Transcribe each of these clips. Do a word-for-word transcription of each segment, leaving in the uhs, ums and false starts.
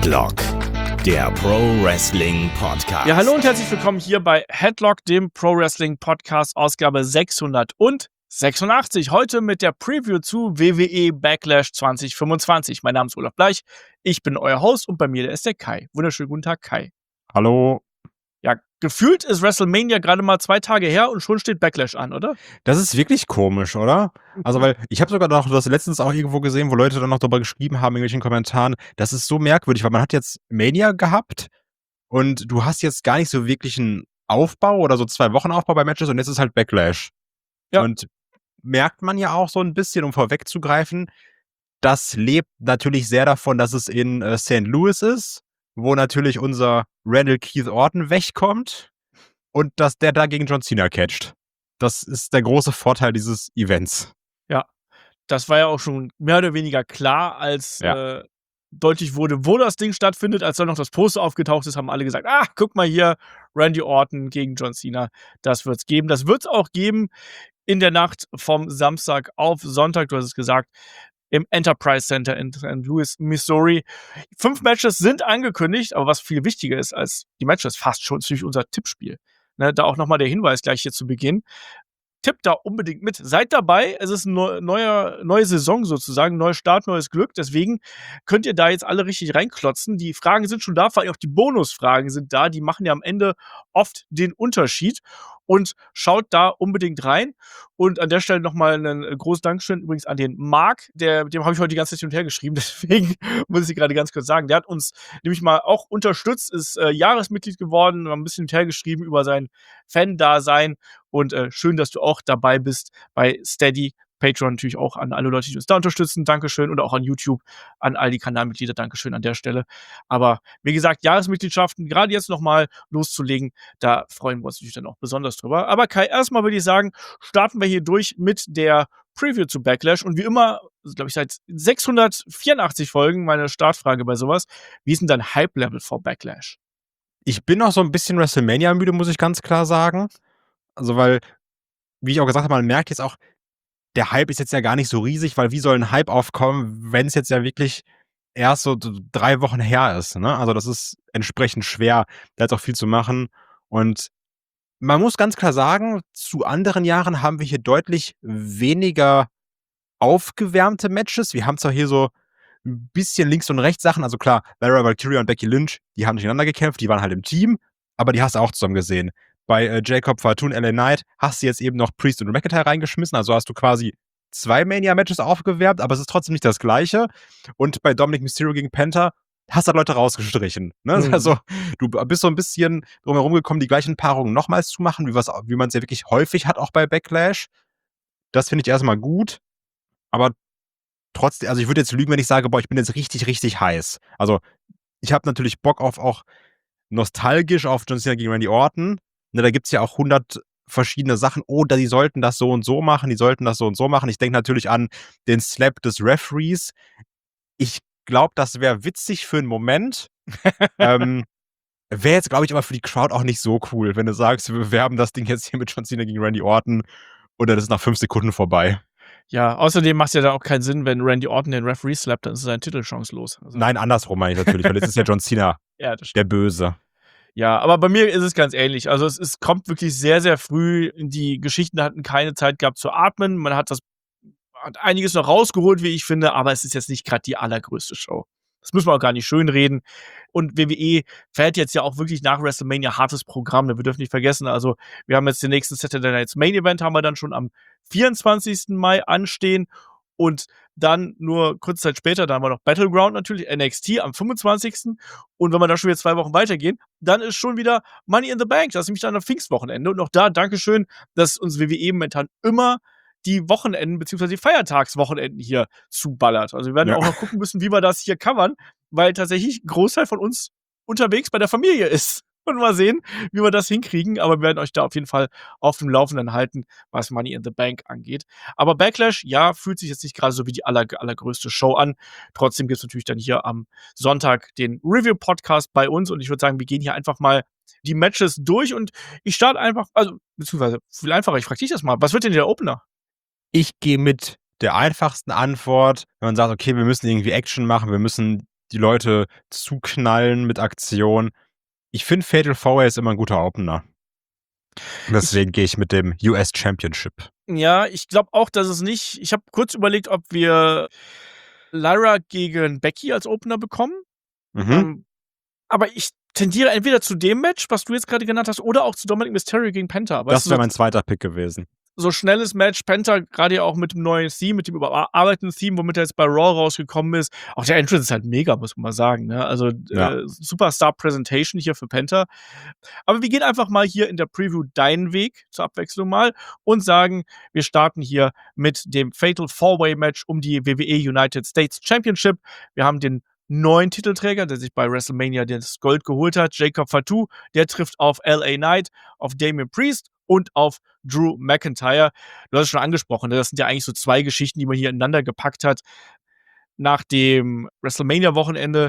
Headlock, der Pro Wrestling Podcast. Ja, hallo und herzlich willkommen hier bei Headlock, dem Pro Wrestling Podcast, Ausgabe sechshundertsechsundachtzig. Heute mit der Preview zu W W E Backlash zwanzig fünfundzwanzig. Mein Name ist Olaf Bleich, ich bin euer Host und bei mir ist der Kai. Wunderschönen guten Tag, Kai. Hallo. Ja, gefühlt ist WrestleMania gerade mal zwei Tage her und schon steht Backlash an, oder? Das ist wirklich komisch, oder? Also, weil ich habe sogar noch das letztens auch irgendwo gesehen, wo Leute dann noch darüber geschrieben haben in irgendwelchen Kommentaren. Das ist so merkwürdig, weil man hat jetzt Mania gehabt und du hast jetzt gar nicht so wirklich einen Aufbau oder so zwei Wochen Aufbau bei Matches und jetzt ist halt Backlash. Ja. Und merkt man ja auch so ein bisschen, um vorwegzugreifen, das lebt natürlich sehr davon, dass es in äh, Sankt Louis ist, wo natürlich unser Randall Keith Orton wegkommt und dass der da gegen John Cena catcht. Das ist der große Vorteil dieses Events. Ja, das war ja auch schon mehr oder weniger klar, als Ja. äh, deutlich wurde, wo das Ding stattfindet. Als dann noch das Poster aufgetaucht ist, haben alle gesagt, ah, guck mal hier, Randy Orton gegen John Cena. Das wird's geben. Das wird's auch geben in der Nacht vom Samstag auf Sonntag, du hast es gesagt, im Enterprise Center in Saint Louis, Missouri. Fünf Matches sind angekündigt, aber was viel wichtiger ist als die Matches, fast schon natürlich unser Tippspiel. Ne, da auch nochmal der Hinweis gleich hier zu Beginn. Tippt da unbedingt mit. Seid dabei. Es ist eine neue, neue Saison sozusagen, neuer Start, neues Glück. Deswegen könnt ihr da jetzt alle richtig reinklotzen. Die Fragen sind schon da, vor allem auch die Bonusfragen sind da. Die machen ja am Ende oft den Unterschied. Und schaut da unbedingt rein. Und an der Stelle nochmal ein großes Dankeschön übrigens an den Marc. Der, mit dem habe ich heute die ganze Zeit hin und her geschrieben. Deswegen muss ich gerade ganz kurz sagen. Der hat uns nämlich mal auch unterstützt, ist äh, Jahresmitglied geworden, mal ein bisschen hin und her geschrieben über sein Fan-Dasein. Und äh, schön, dass du auch dabei bist bei Steady. Patreon natürlich auch an alle Leute, die uns da unterstützen. Dankeschön. Und auch an YouTube an all die Kanalmitglieder. Dankeschön an der Stelle. Aber wie gesagt, Jahresmitgliedschaften, gerade jetzt nochmal loszulegen, da freuen wir uns natürlich dann auch besonders drüber. Aber Kai, erstmal würde ich sagen, starten wir hier durch mit der Preview zu Backlash. Und wie immer, glaube ich, seit sechshundertvierundachtzig Folgen meine Startfrage bei sowas. Wie ist denn dein Hype-Level vor Backlash? Ich bin noch so ein bisschen WrestleMania müde, muss ich ganz klar sagen. Also, weil, wie ich auch gesagt habe, man merkt jetzt auch, der Hype ist jetzt ja gar nicht so riesig, weil wie soll ein Hype aufkommen, wenn es jetzt ja wirklich erst so d- drei Wochen her ist, ne? Also, das ist entsprechend schwer, da jetzt auch viel zu machen. Und man muss ganz klar sagen, zu anderen Jahren haben wir hier deutlich weniger aufgewärmte Matches. Wir haben zwar hier so ein bisschen links und rechts Sachen, also klar, Lara Valkyria und Becky Lynch, die haben durcheinander gekämpft, die waren halt im Team, aber die hast du auch zusammen gesehen. Bei äh, Jacob Fatu und L A Knight hast du jetzt eben noch Priest und McIntyre reingeschmissen, also hast du quasi zwei Mania-Matches aufgewärmt, aber es ist trotzdem nicht das Gleiche. Und bei Dominic Mysterio gegen Penta hast du halt Leute rausgestrichen. Ne? Mhm. Also du bist so ein bisschen drum herum gekommen, die gleichen Paarungen nochmals zu machen, wie, was- wie man es ja wirklich häufig hat, auch bei Backlash. Das finde ich erstmal gut, aber trotzdem, also ich würde jetzt lügen, wenn ich sage, boah, ich bin jetzt richtig, richtig heiß. Also ich habe natürlich Bock auf auch nostalgisch auf John Cena gegen Randy Orton. Ne, da gibt es ja auch hundert verschiedene Sachen. Oh, da, die sollten das so und so machen, die sollten das so und so machen. Ich denke natürlich an den Slap des Referees. Ich glaube, das wäre witzig für einen Moment. ähm, wäre jetzt, glaube ich, aber für die Crowd auch nicht so cool, wenn du sagst, wir bewerben das Ding jetzt hier mit John Cena gegen Randy Orton oder das ist nach fünf Sekunden vorbei. Ja, außerdem macht es ja da auch keinen Sinn, wenn Randy Orton den Referee slappt, dann ist sein Titel chancelos. Also, Nein, andersrum meine ich natürlich, weil jetzt ist ja John Cena ja, das stimmt. der Böse. Ja, aber bei mir ist es ganz ähnlich. Also es, es kommt wirklich sehr, sehr früh. Die Geschichten hatten keine Zeit gehabt zu atmen. Man hat das hat einiges noch rausgeholt, wie ich finde, aber es ist jetzt nicht gerade die allergrößte Show. Das müssen wir auch gar nicht schönreden. Und W W E fährt jetzt ja auch wirklich nach WrestleMania hartes Programm. Wir dürfen nicht vergessen, also wir haben jetzt den nächsten Saturday Night's Main Event, haben wir dann schon am vierundzwanzigsten Mai anstehen. Und dann nur kurze Zeit später, da haben wir noch Battleground natürlich, N X T am fünfundzwanzigsten Und wenn wir da schon wieder zwei Wochen weitergehen, dann ist schon wieder Money in the Bank. Das ist nämlich dann am Pfingstwochenende. Und auch da, Dankeschön, dass uns W W E momentan immer die Wochenenden bzw. die Feiertagswochenenden hier zuballert. Also wir werden Ja. auch noch gucken müssen, wie wir das hier covern, weil tatsächlich ein Großteil von uns unterwegs bei der Familie ist. Und mal sehen, wie wir das hinkriegen. Aber wir werden euch da auf jeden Fall auf dem Laufenden halten, was Money in the Bank angeht. Aber Backlash, ja, fühlt sich jetzt nicht gerade so wie die aller, allergrößte Show an. Trotzdem gibt es natürlich dann hier am Sonntag den Review-Podcast bei uns. Und ich würde sagen, wir gehen hier einfach mal die Matches durch. Und ich starte einfach, also beziehungsweise viel einfacher, ich frage dich das mal. Was wird denn der Opener? Ich gehe mit der einfachsten Antwort, wenn man sagt, okay, wir müssen irgendwie Action machen, wir müssen die Leute zuknallen mit Aktionen. Ich finde, Fatal Four-Way ist immer ein guter Opener. Deswegen gehe ich mit dem U S Championship. Ja, ich glaube auch, dass es nicht ich habe kurz überlegt, ob wir Lyra gegen Becky als Opener bekommen. Mhm. Ähm, aber ich tendiere entweder zu dem Match, was du jetzt gerade genannt hast, oder auch zu Dominic Mysterio gegen Penta. Weißt Das du, wäre so, mein zweiter Pick gewesen. so schnelles Match, Penta gerade ja auch mit dem neuen Theme, mit dem überarbeiteten Theme, womit er jetzt bei Raw rausgekommen ist. Auch der Entrance ist halt mega, muss man mal sagen. Ne? Also Ja. äh, Superstar-Presentation hier für Penta. Aber wir gehen einfach mal hier in der Preview deinen Weg zur Abwechslung mal und sagen, wir starten hier mit dem Fatal Four-Way-Match um die W W E United States Championship. Wir haben den neuen Titelträger, der sich bei WrestleMania das Gold geholt hat, Jacob Fatu. Der trifft auf L A Knight, auf Damian Priest und auf Drew McIntyre. Du hast es schon angesprochen, ne? Das sind ja eigentlich so zwei Geschichten, die man hier ineinander gepackt hat. Nach dem WrestleMania-Wochenende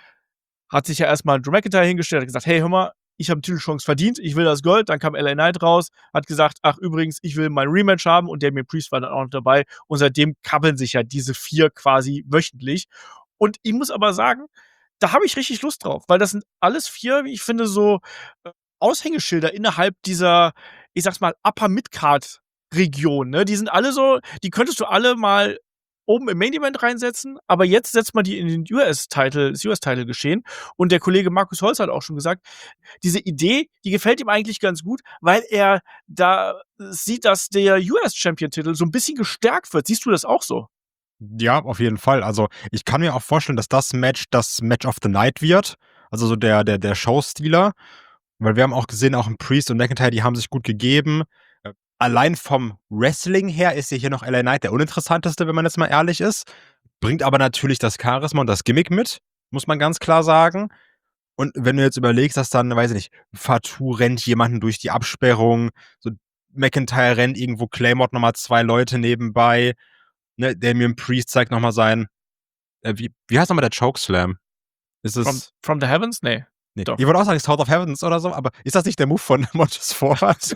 hat sich ja erstmal Drew McIntyre hingestellt, hat gesagt, hey, hör mal, ich habe Titelchance verdient, ich will das Gold. Dann kam L A Knight raus, hat gesagt, ach übrigens, ich will mein Rematch haben und Damian Priest war dann auch noch dabei. Und seitdem kabbeln sich ja diese vier quasi wöchentlich. Und ich muss aber sagen, da habe ich richtig Lust drauf, weil das sind alles vier, wie ich finde, so äh, Aushängeschilder innerhalb dieser, ich sag's mal, Upper-Mid-Card-Region. Ne? Die sind alle so, die könntest du alle mal oben im Main-Event reinsetzen, aber jetzt setzt man die in den U S-Title, das U S-Title-Geschehen. Und der Kollege Markus Holz hat auch schon gesagt, diese Idee, die gefällt ihm eigentlich ganz gut, weil er da sieht, dass der U S-Champion-Titel so ein bisschen gestärkt wird. Siehst du das auch so? Ja, auf jeden Fall. Also, ich kann mir auch vorstellen, dass das Match das Match of the Night wird. Also so der der der Showstealer. Weil wir haben auch gesehen, auch im Priest und McIntyre, die haben sich gut gegeben. Äh, allein vom Wrestling her ist ja hier noch L A Knight der uninteressanteste, wenn man jetzt mal ehrlich ist. Bringt aber natürlich das Charisma und das Gimmick mit, muss man ganz klar sagen. Und wenn du jetzt überlegst, dass dann, weiß ich nicht, Fatu rennt jemanden durch die Absperrung, so McIntyre rennt irgendwo, Claymore nochmal zwei Leute nebenbei, ne, Damian Priest zeigt nochmal sein, äh, wie, wie heißt nochmal der Chokeslam? Ist es, From, from the Heavens? Nee. nee, doch. ich wollte auch sagen, South of Heavens oder so, aber ist das nicht der Move von Montez Ford?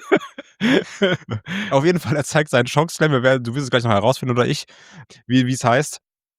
Auf jeden Fall, er zeigt seinen Chokeslam, wir werden, du wirst es gleich noch herausfinden, oder ich, wie es heißt.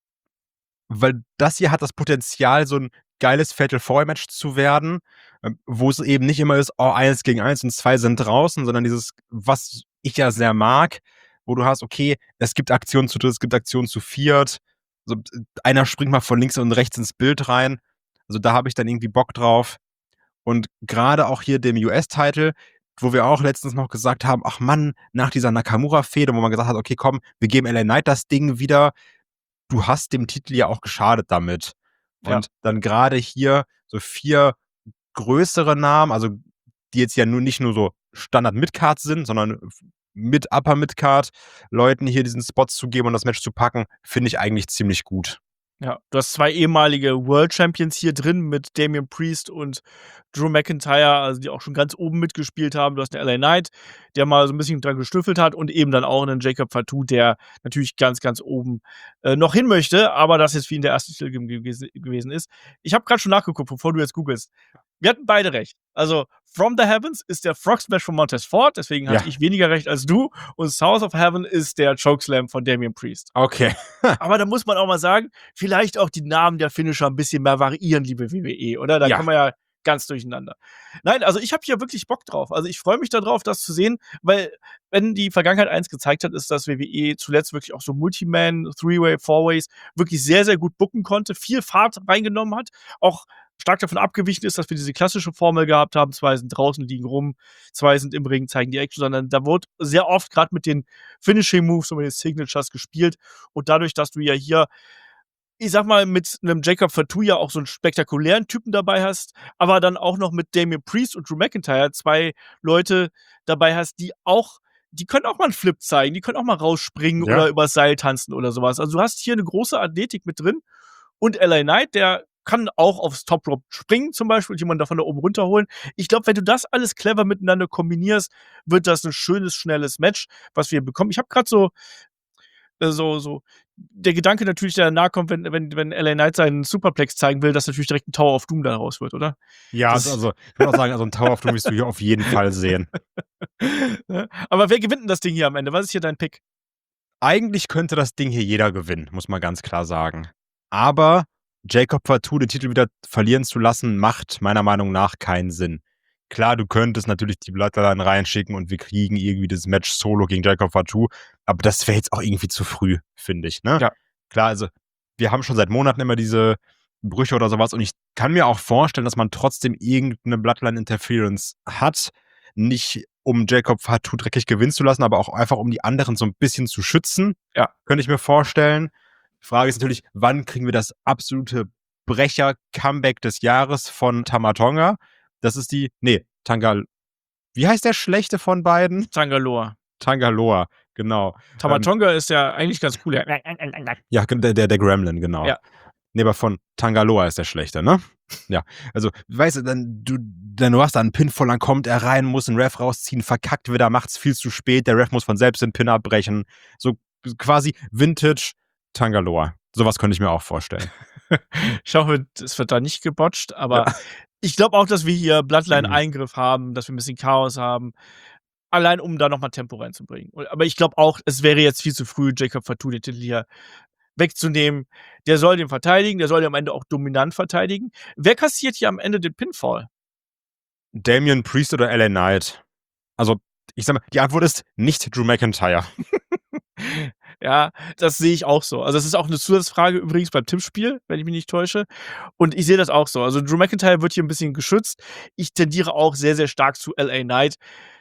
Weil das hier hat das Potenzial, so ein geiles Fatal Four-Way-Match zu werden, ähm, wo es eben nicht immer ist, oh, eins gegen eins und zwei sind draußen, sondern dieses, was ich ja sehr mag, wo du hast, okay, es gibt Aktionen zu dritt, es gibt Aktionen zu viert, so, einer springt mal von links und rechts ins Bild rein. Also da habe ich dann irgendwie Bock drauf. Und gerade auch hier dem U S-Title, wo wir auch letztens noch gesagt haben, ach Mann, nach dieser Nakamura-Fehde, wo man gesagt hat, okay, komm, wir geben L A Knight das Ding wieder. Du hast dem Titel ja auch geschadet damit. Ja. Und dann gerade hier so vier größere Namen, also die jetzt ja nur nicht nur so Standard-Midcard sind, sondern mit Upper-Midcard Leuten hier diesen Spot zu geben und das Match zu packen, finde ich eigentlich ziemlich gut. Ja, du hast zwei ehemalige World Champions hier drin mit Damian Priest und Drew McIntyre, also die auch schon ganz oben mitgespielt haben. Du hast einen L A Knight, der mal so ein bisschen dran geschnüffelt hat und eben dann auch einen Jacob Fatu, der natürlich ganz, ganz oben äh, noch hin möchte, aber das jetzt wie in der ersten Stelle gewesen, gewesen ist. Ich habe gerade schon nachgeguckt, bevor du jetzt googelst. Wir hatten beide recht. Also, From the Heavens ist der Frog Smash von Montez Ford, deswegen hatte Ja. ich weniger recht als du. Und South of Heaven ist der Chokeslam von Damian Priest. Okay. Aber da muss man auch mal sagen, vielleicht auch die Namen der Finisher ein bisschen mehr variieren, liebe W W E, oder? Da Ja. kommen wir ja ganz durcheinander. Nein, also ich habe hier wirklich Bock drauf. Also ich freue mich darauf, das zu sehen, weil wenn die Vergangenheit eins gezeigt hat, ist, dass W W E zuletzt wirklich auch so Multiman, Three-Way, Four-Ways wirklich sehr, sehr gut booken konnte, viel Fahrt reingenommen hat, auch stark davon abgewichen ist, dass wir diese klassische Formel gehabt haben, zwei sind draußen, liegen rum, zwei sind im Ring, zeigen die Action, sondern da wurde sehr oft gerade mit den Finishing Moves und mit den Signatures gespielt und dadurch, dass du ja hier, ich sag mal, mit einem Jacob Fatu ja auch so einen spektakulären Typen dabei hast, aber dann auch noch mit Damian Priest und Drew McIntyre zwei Leute dabei hast, die auch, die können auch mal einen Flip zeigen, die können auch mal rausspringen Ja. oder übers Seil tanzen oder sowas. Also du hast hier eine große Athletik mit drin und L A Knight, der kann auch aufs Top Rope springen zum Beispiel und jemanden davon da oben runterholen. Ich glaube, wenn du das alles clever miteinander kombinierst, wird das ein schönes, schnelles Match, was wir bekommen. Ich habe gerade so, äh, so, so der Gedanke natürlich, der danach kommt, wenn, wenn, wenn L A Knight seinen Superplex zeigen will, dass natürlich direkt ein Tower of Doom daraus wird, oder? Ja, Das- also ich würde auch sagen, also ein Tower of Doom wirst du hier auf jeden Fall sehen. Ja, aber wer gewinnt denn das Ding hier am Ende? Was ist hier dein Pick? Eigentlich könnte das Ding hier jeder gewinnen, muss man ganz klar sagen. Aber Jacob Fatu den Titel wieder verlieren zu lassen, macht meiner Meinung nach keinen Sinn. Klar, du könntest natürlich die Bloodline reinschicken und wir kriegen irgendwie das Match solo gegen Jacob Fatu, aber das wäre jetzt auch irgendwie zu früh, finde ich, ne? Ja. Klar, also wir haben schon seit Monaten immer diese Brüche oder sowas und ich kann mir auch vorstellen, dass man trotzdem irgendeine Bloodline-Interference hat, nicht um Jacob Fatu dreckig gewinnen zu lassen, aber auch einfach um die anderen so ein bisschen zu schützen. Ja. Könnte ich mir vorstellen. Die Frage ist natürlich, wann kriegen wir das absolute Brecher-Comeback des Jahres von Tama Tonga? Das ist die, nee, Tangal, wie heißt der schlechte von beiden? Tangaloa. Tangaloa, genau. Tama Ähm, Tonga ist ja eigentlich ganz cool. Ja. Ja, der, der, der Gremlin, genau. Ja. Nee, aber von Tangaloa ist der schlechte, ne? Ja, also, weißt du, dann, du, dann du hast da einen Pinfall, dann kommt er rein, muss einen Ref rausziehen, verkackt wieder, macht's viel zu spät, der Ref muss von selbst den Pin abbrechen. So quasi Vintage Tangaloa. Sowas könnte ich mir auch vorstellen. Ich hoffe, es wird da nicht gebotcht, aber ja. Ich glaube auch, dass wir hier Bloodline-Eingriff haben, dass wir ein bisschen Chaos haben. Allein, um da nochmal Tempo reinzubringen. Aber ich glaube auch, es wäre jetzt viel zu früh, Jacob Fatu den Titel hier wegzunehmen. Der soll den verteidigen, der soll den am Ende auch dominant verteidigen. Wer kassiert hier am Ende den Pinfall? Damian Priest oder L A Knight? Also, ich sag mal, die Antwort ist nicht Drew McIntyre. Ja, das sehe ich auch so. Also, das ist auch eine Zusatzfrage übrigens beim Tippspiel, wenn ich mich nicht täusche. Und ich sehe das auch so. Also, Drew McIntyre wird hier ein bisschen geschützt. Ich tendiere auch sehr, sehr stark zu L A Knight.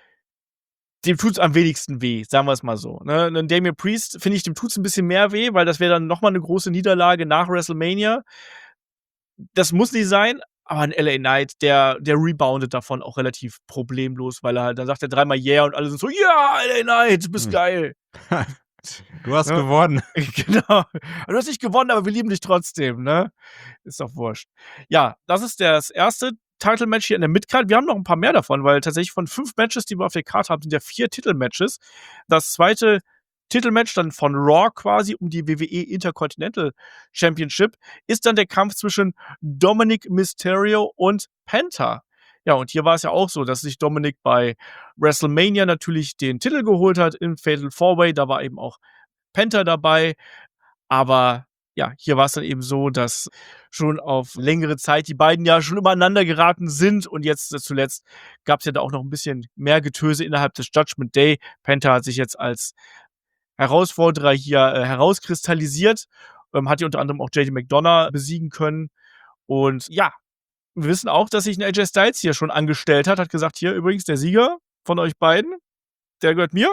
Dem tut's am wenigsten weh, sagen wir es mal so. Ne? Einen Damian Priest, finde ich, dem tut's ein bisschen mehr weh, weil das wäre dann nochmal eine große Niederlage nach WrestleMania. Das muss nicht sein, aber ein L A Knight, der, der reboundet davon auch relativ problemlos, weil er halt, dann sagt er dreimal Yeah und alle sind so, ja, L A Knight, du bist hm. geil. Du hast ja? gewonnen. Genau. Du hast nicht gewonnen, aber wir lieben dich trotzdem, ne? Ist doch wurscht. Ja, das ist das erste Title-Match hier in der Midcard. Wir haben noch ein paar mehr davon, weil tatsächlich von fünf Matches, die wir auf der Karte haben, sind ja vier Titelmatches. Das zweite Titelmatch dann von Raw quasi um die W W E Intercontinental Championship ist dann der Kampf zwischen Dominic Mysterio und Penta. Ja, und hier war es ja auch so, dass sich Dominic bei WrestleMania natürlich den Titel geholt hat im Fatal Four-Way. Da war eben auch Penta dabei. Aber ja, hier war es dann eben so, dass schon auf längere Zeit die beiden ja schon übereinander geraten sind und jetzt äh, zuletzt gab es ja da auch noch ein bisschen mehr Getöse innerhalb des Judgment Day. Penta hat sich jetzt als Herausforderer hier äh, herauskristallisiert, ähm, hat hier unter anderem auch J D McDonough besiegen können und ja, wir wissen auch, dass sich ein A J Styles hier schon angestellt hat, hat gesagt, hier übrigens der Sieger von euch beiden, der gehört mir.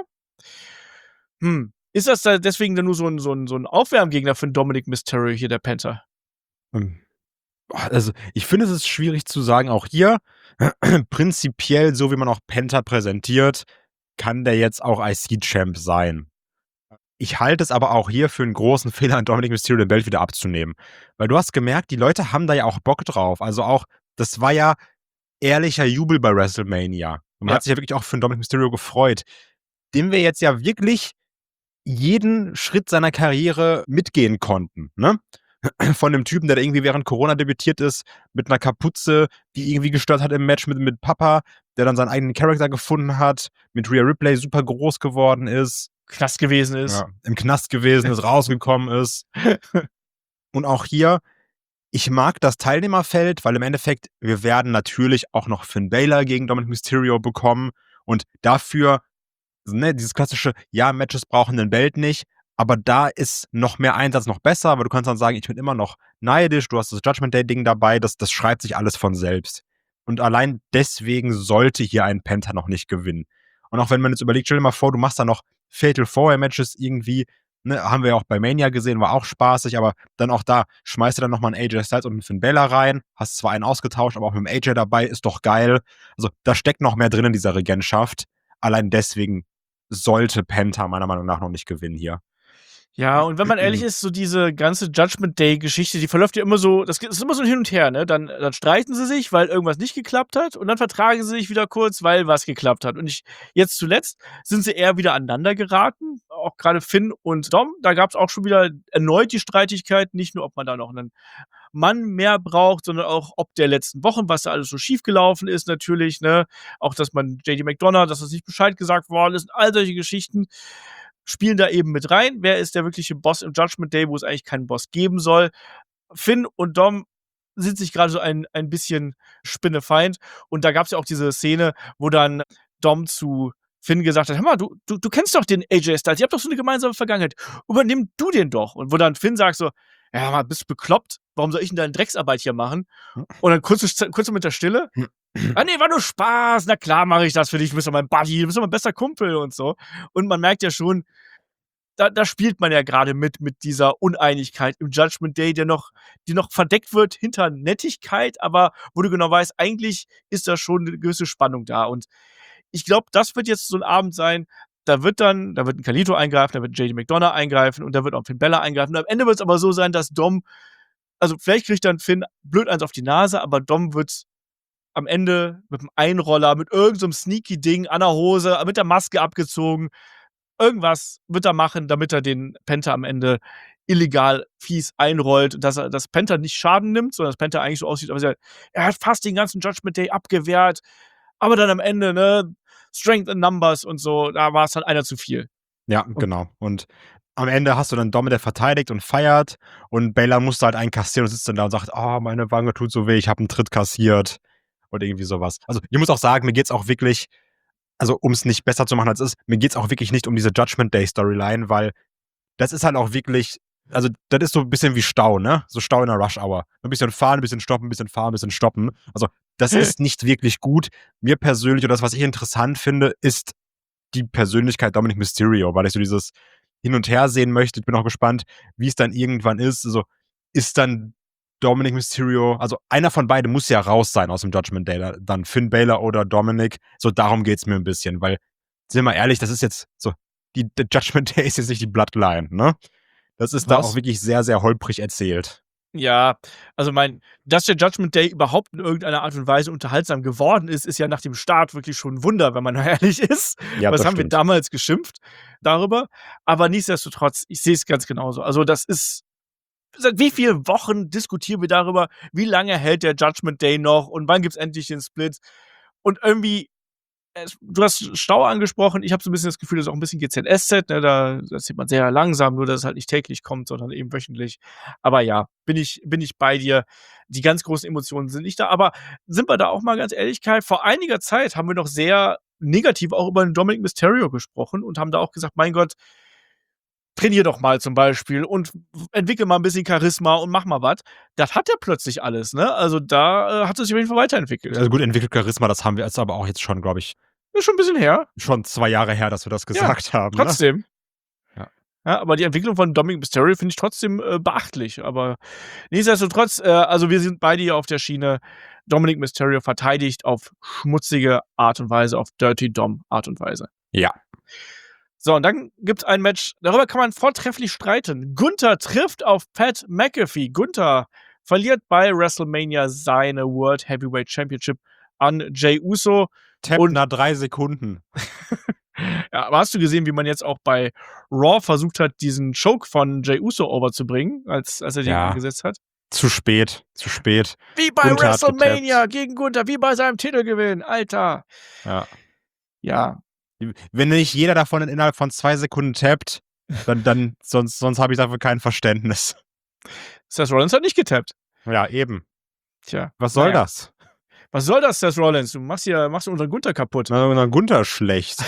Hm. Ist das da deswegen dann nur so ein, so ein, so ein Aufwärmgegner für Dominic Mysterio hier, der Penta? Also, ich finde, es ist schwierig zu sagen, auch hier, prinzipiell, so wie man auch Penta präsentiert, kann der jetzt auch I C-Champ sein. Ich halte es aber auch hier für einen großen Fehler, an Dominic Mysterio den Belt wieder abzunehmen. Weil du hast gemerkt, die Leute haben da ja auch Bock drauf. Also auch, das war ja ehrlicher Jubel bei WrestleMania. Und man Ja. hat sich ja wirklich auch für Dominic Mysterio gefreut. Dem wir jetzt ja wirklich jeden Schritt seiner Karriere mitgehen konnten, ne? Von dem Typen, der da irgendwie während Corona debütiert ist, mit einer Kapuze, die irgendwie gestört hat im Match mit, mit Papa, der dann seinen eigenen Charakter gefunden hat, mit Rhea Ripley super groß geworden ist. Knast gewesen ist. Ja, im Knast gewesen ist, rausgekommen ist. Und auch hier, ich mag das Teilnehmerfeld, weil im Endeffekt, wir werden natürlich auch noch Finn Balor gegen Dominic Mysterio bekommen und dafür, ne, dieses klassische, ja, Matches brauchen den Belt nicht, aber da ist noch mehr Einsatz noch besser, aber du kannst dann sagen, ich bin immer noch neidisch, du hast das Judgment Day-Ding dabei, das, das schreibt sich alles von selbst. Und allein deswegen sollte hier ein Penta noch nicht gewinnen. Und auch wenn man jetzt überlegt, stell dir mal vor, du machst da noch Fatal Four-Way-Matches irgendwie, ne, haben wir ja auch bei Mania gesehen, war auch spaßig, aber dann auch da, schmeißt du dann nochmal einen A J Styles und einen Finn Balor rein, hast zwar einen ausgetauscht, aber auch mit dem A J dabei, ist doch geil. Also da steckt noch mehr drin in dieser Regentschaft. Allein deswegen sollte Penta meiner Meinung nach noch nicht gewinnen hier. Ja, und wenn man ehrlich ist, so diese ganze Judgment Day-Geschichte, die verläuft ja immer so, das ist immer so ein Hin und Her, ne? Dann, dann streiten sie sich, weil irgendwas nicht geklappt hat und dann vertragen sie sich wieder kurz, weil was geklappt hat. Und ich, jetzt zuletzt sind sie eher wieder aneinander geraten, auch gerade Finn und Dom, da gab es auch schon wieder erneut die Streitigkeit, nicht nur, ob man da noch einen Mann mehr braucht, sondern auch ob der letzten Wochen, was da alles so schief gelaufen ist natürlich, ne? Auch, dass man J D McDonough, dass das nicht Bescheid gesagt worden ist, all solche Geschichten spielen da eben mit rein. Wer ist der wirkliche Boss im Judgment Day, wo es eigentlich keinen Boss geben soll? Finn und Dom sind sich gerade so ein ein bisschen Spinnefeind. Und da gab's ja auch diese Szene, wo dann Dom zu Finn gesagt hat: „Hör mal, du du du kennst doch den A J Styles, ihr habt doch so 'ne gemeinsame Vergangenheit. Übernimm du den doch." Und wo dann Finn sagt so: „Ja, hör mal, bist du bekloppt? Warum soll ich denn deine Drecksarbeit hier machen?" Und dann kurze St kurze mit der Stille: „Ah ne, war nur Spaß. Na klar mache ich das für dich. Du bist doch mein Buddy, du bist doch mein bester Kumpel" und so. Und man merkt ja schon, da da spielt man ja grade mit mit dieser Uneinigkeit im Judgment Day, der noch die noch verdeckt wird hinter Nettigkeit, aber wo du genau weißt, eigentlich ist da schon 'ne gewisse Spannung da. Und ich glaube, das wird jetzt so 'n Abend sein, da wird dann da wird 'n Carlito eingreifen, da wird 'n J D McDonough eingreifen und da wird auch Finn Balor eingreifen. Und am Ende wird's aber so sein, dass Dom also, vielleicht kriegt dann Finn blöd eins auf die Nase, aber Dom wird am Ende mit'm Einroller, mit irgend so 'nem sneaky Ding an der Hose, mit der Maske abgezogen irgendwas wird er machen, damit er den Penta am Ende illegal fies einrollt, dass er dass Penta nicht Schaden nimmt, sondern dass Penta eigentlich so aussieht, als er er hat fast den ganzen Judgment Day abgewehrt, aber dann am Ende, ne, Strength in Numbers und so, da war's dann einer zu viel. Ja, Und genau. Und am Ende hast du dann Dom, der verteidigt und feiert und Balor musste halt einen kassieren und sitzt dann da und sagt: „Oh, meine Wange tut so weh, ich habe 'n Tritt kassiert." Oder irgendwie so was. Also, ich muss auch sagen, mir geht's auch wirklich also, um's nicht besser zu machen, als es ist, mir geht's auch wirklich nicht um diese Judgment Day Storyline, weil das ist halt auch wirklich also, das ist so 'n bisschen wie Stau, ne? So Stau in der Rush Hour. 'N bisschen fahren, 'n bisschen stoppen, 'n bisschen fahren, 'n bisschen stoppen. Also, das ist nicht wirklich gut. Mir persönlich oder das, was ich interessant finde, ist die Persönlichkeit Dominic Mysterio, weil ich so dieses Hin und Her sehen möchte. Ich bin auch gespannt, wie's dann irgendwann ist. Also, ist dann Dominic Mysterio also, einer von beiden muss ja raus sein aus dem Judgment Day, da dann Finn Balor oder Dominic. So, darum geht's mir 'n bisschen, weil, sind wir ehrlich, das ist jetzt so die der Judgment Day ist jetzt nicht die Bloodline, ne? Das ist da auch Was? wirklich sehr, sehr holprig erzählt. Ja, also mein dass der Judgment Day überhaupt in irgendeiner Art und Weise unterhaltsam geworden ist, ist ja nach dem Start wirklich schon 'n Wunder, wenn man ehrlich ist. Ja, Was das haben wir stimmt. damals geschimpft darüber? Aber nichtsdestotrotz, ich sehe es ganz genauso. Also, das ist seit wie vielen Wochen diskutieren wir darüber, wie lange hält der Judgment Day noch und wann gibt's endlich den Split? Und irgendwie es du hast Stau angesprochen. Ich habe so 'n bisschen das Gefühl, das ist auch 'n bisschen G Z S Z, ne? Da das sieht man sehr langsam, nur dass es halt nicht täglich kommt, sondern eben wöchentlich. Aber ja, bin ich bin ich bei dir. Die ganz großen Emotionen sind nicht da. Aber sind wir da auch mal ganz ehrlich, Kai, vor einiger Zeit haben wir noch sehr negativ auch über 'n Dominic Mysterio gesprochen und haben da auch gesagt: „Mein Gott" „trainier doch mal zum Beispiel und w entwickel mal 'n bisschen Charisma und mach mal was." Das hat er plötzlich alles, ne? Also, da, äh, hat er sich auf jeden Fall weiterentwickelt. Also, gut, entwickelt Charisma, das haben wir jetzt aber auch jetzt schon, glaube ich Ist schon 'n bisschen her. schon zwei Jahre her, dass wir das Ja, gesagt haben, ne? trotzdem. Ja. Ja, aber die Entwicklung von Dominic Mysterio finde ich trotzdem, äh, beachtlich. Aber nichtsdestotrotz, äh, also, wir sind beide hier auf der Schiene. Dominic Mysterio verteidigt auf schmutzige Art und Weise, auf Dirty Dom Art und Weise. Ja. So, und dann gibt's ein Match, darüber kann man vortrefflich streiten. Gunther trifft auf Pat McAfee. Gunther verliert bei WrestleMania seine World Heavyweight Championship an Jey Uso. Tap Und nach drei Sekunden. Ja, aber hast du gesehen, wie man jetzt auch bei Raw versucht hat, diesen Choke von Jey Uso over zu bringen, als als er den Ja. angesetzt hat? Zu spät, zu spät. Wie bei Gunther hat getappt. WrestleMania gegen Gunther, wie bei seinem Titelgewinn, Alter. Ja. Ja. W wenn nicht jeder davon innerhalb von zwei Sekunden tappt, dann dann sonst sonst habe ich dafür kein Verständnis. Seth Rollins hat nicht getappt. Ja, eben. Tja, Was soll na ja. das? Was soll das, Seth Rollins? Du machst hier machst unseren Gunther kaputt. Na, na, Gunther ist schlecht.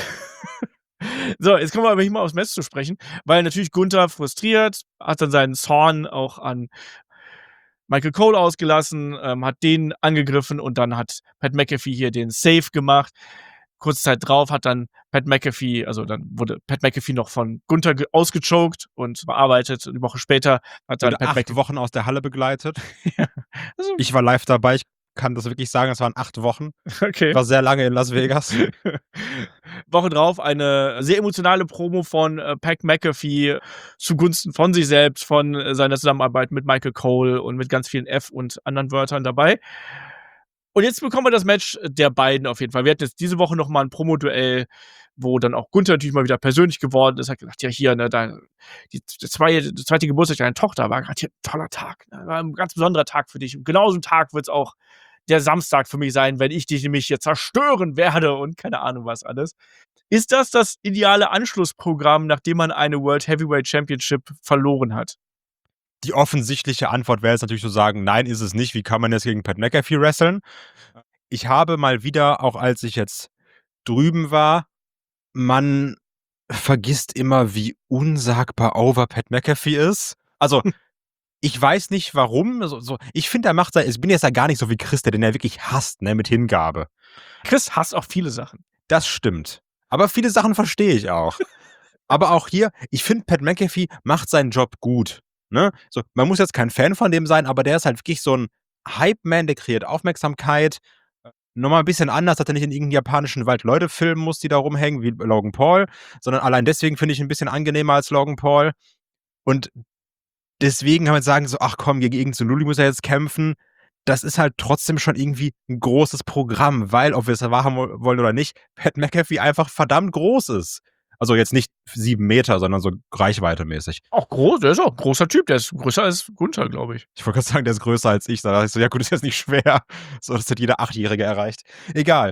So, jetzt kommen wir aber hier mal aufs Match zu sprechen, weil natürlich Gunther frustriert, hat dann seinen Zorn auch an Michael Cole ausgelassen, ähm, hat den angegriffen und dann hat Pat McAfee hier den Save gemacht. Kurze Zeit drauf hat dann Pat McAfee also, dann wurde Pat McAfee noch von Gunther ge ausgechoked und bearbeitet. Und 'ne Woche später hat dann Wurde Pat acht McAfee Wochen aus der Halle begleitet. Ja, also Ich war live dabei. Ich kann das wirklich sagen, es waren acht Wochen. Okay. Ich war sehr lange in Las Vegas. Woche drauf eine sehr emotionale Promo von, äh, Pat McAfee zugunsten von sich selbst, von, äh, seiner Zusammenarbeit mit Michael Cole und mit ganz vielen F und anderen Wörtern dabei. Und jetzt bekommen wir das Match der beiden auf jeden Fall. Wir hatten jetzt diese Woche noch mal 'n Promoduell, wo dann auch Gunther natürlich mal wieder persönlich geworden ist. Hat gesagt: „Ja, hier, ne, da die der zwei der zweite Geburtstag deiner Tochter war grad hier 'n toller Tag, ne? War 'n ganz besonderer Tag für dich. Und genau so 'n Tag wird's auch der Samstag für mich sein, wenn ich dich nämlich hier zerstören werde" und keine Ahnung was alles. Ist das das ideale Anschlussprogramm, nachdem man eine World Heavyweight Championship verloren hat? die offensichtliche Antwort wäre jetzt natürlich zu sagen, nein, ist es nicht. Wie kann man jetzt gegen Pat McAfee wresteln? Ich habe mal wieder, auch als ich jetzt drüben war, man vergisst immer, wie unsagbar over Pat McAfee ist. Also, ich weiß nicht warum. So, so, ich finde, er macht sein, ich bin jetzt ja gar nicht so wie Chris, der den er wirklich hasst, ne, mit Hingabe. Chris hasst auch viele Sachen. Das stimmt. Aber viele Sachen verstehe ich auch. Aber auch hier, ich finde, Pat McAfee macht seinen Job gut. Ne? So, man muss jetzt kein Fan von dem sein, aber der ist halt wirklich so ein Hype-Man, der kreiert Aufmerksamkeit. Nochmal ein bisschen anders, dass er nicht in irgendeinen japanischen Wald Leute filmen muss, die da rumhängen, wie Logan Paul, sondern allein deswegen finde ich ihn ein bisschen angenehmer als Logan Paul. Und deswegen kann man sagen, so, ach komm, gegen irgendeinen Luli muss er jetzt kämpfen. Das ist halt trotzdem schon irgendwie ein großes Programm, weil, ob wir es erwarten wollen oder nicht, Pat McAfee einfach verdammt groß ist. Also jetzt nicht sieben Meter, sondern so reichweitemäßig. Auch groß, der ist auch ein großer Typ, der ist größer als Gunther, glaube ich. Ich wollte gerade sagen, der ist größer als ich. Da dachte ich so, ja gut, ist jetzt nicht schwer. So, das hat jeder Achtjährige erreicht. Egal.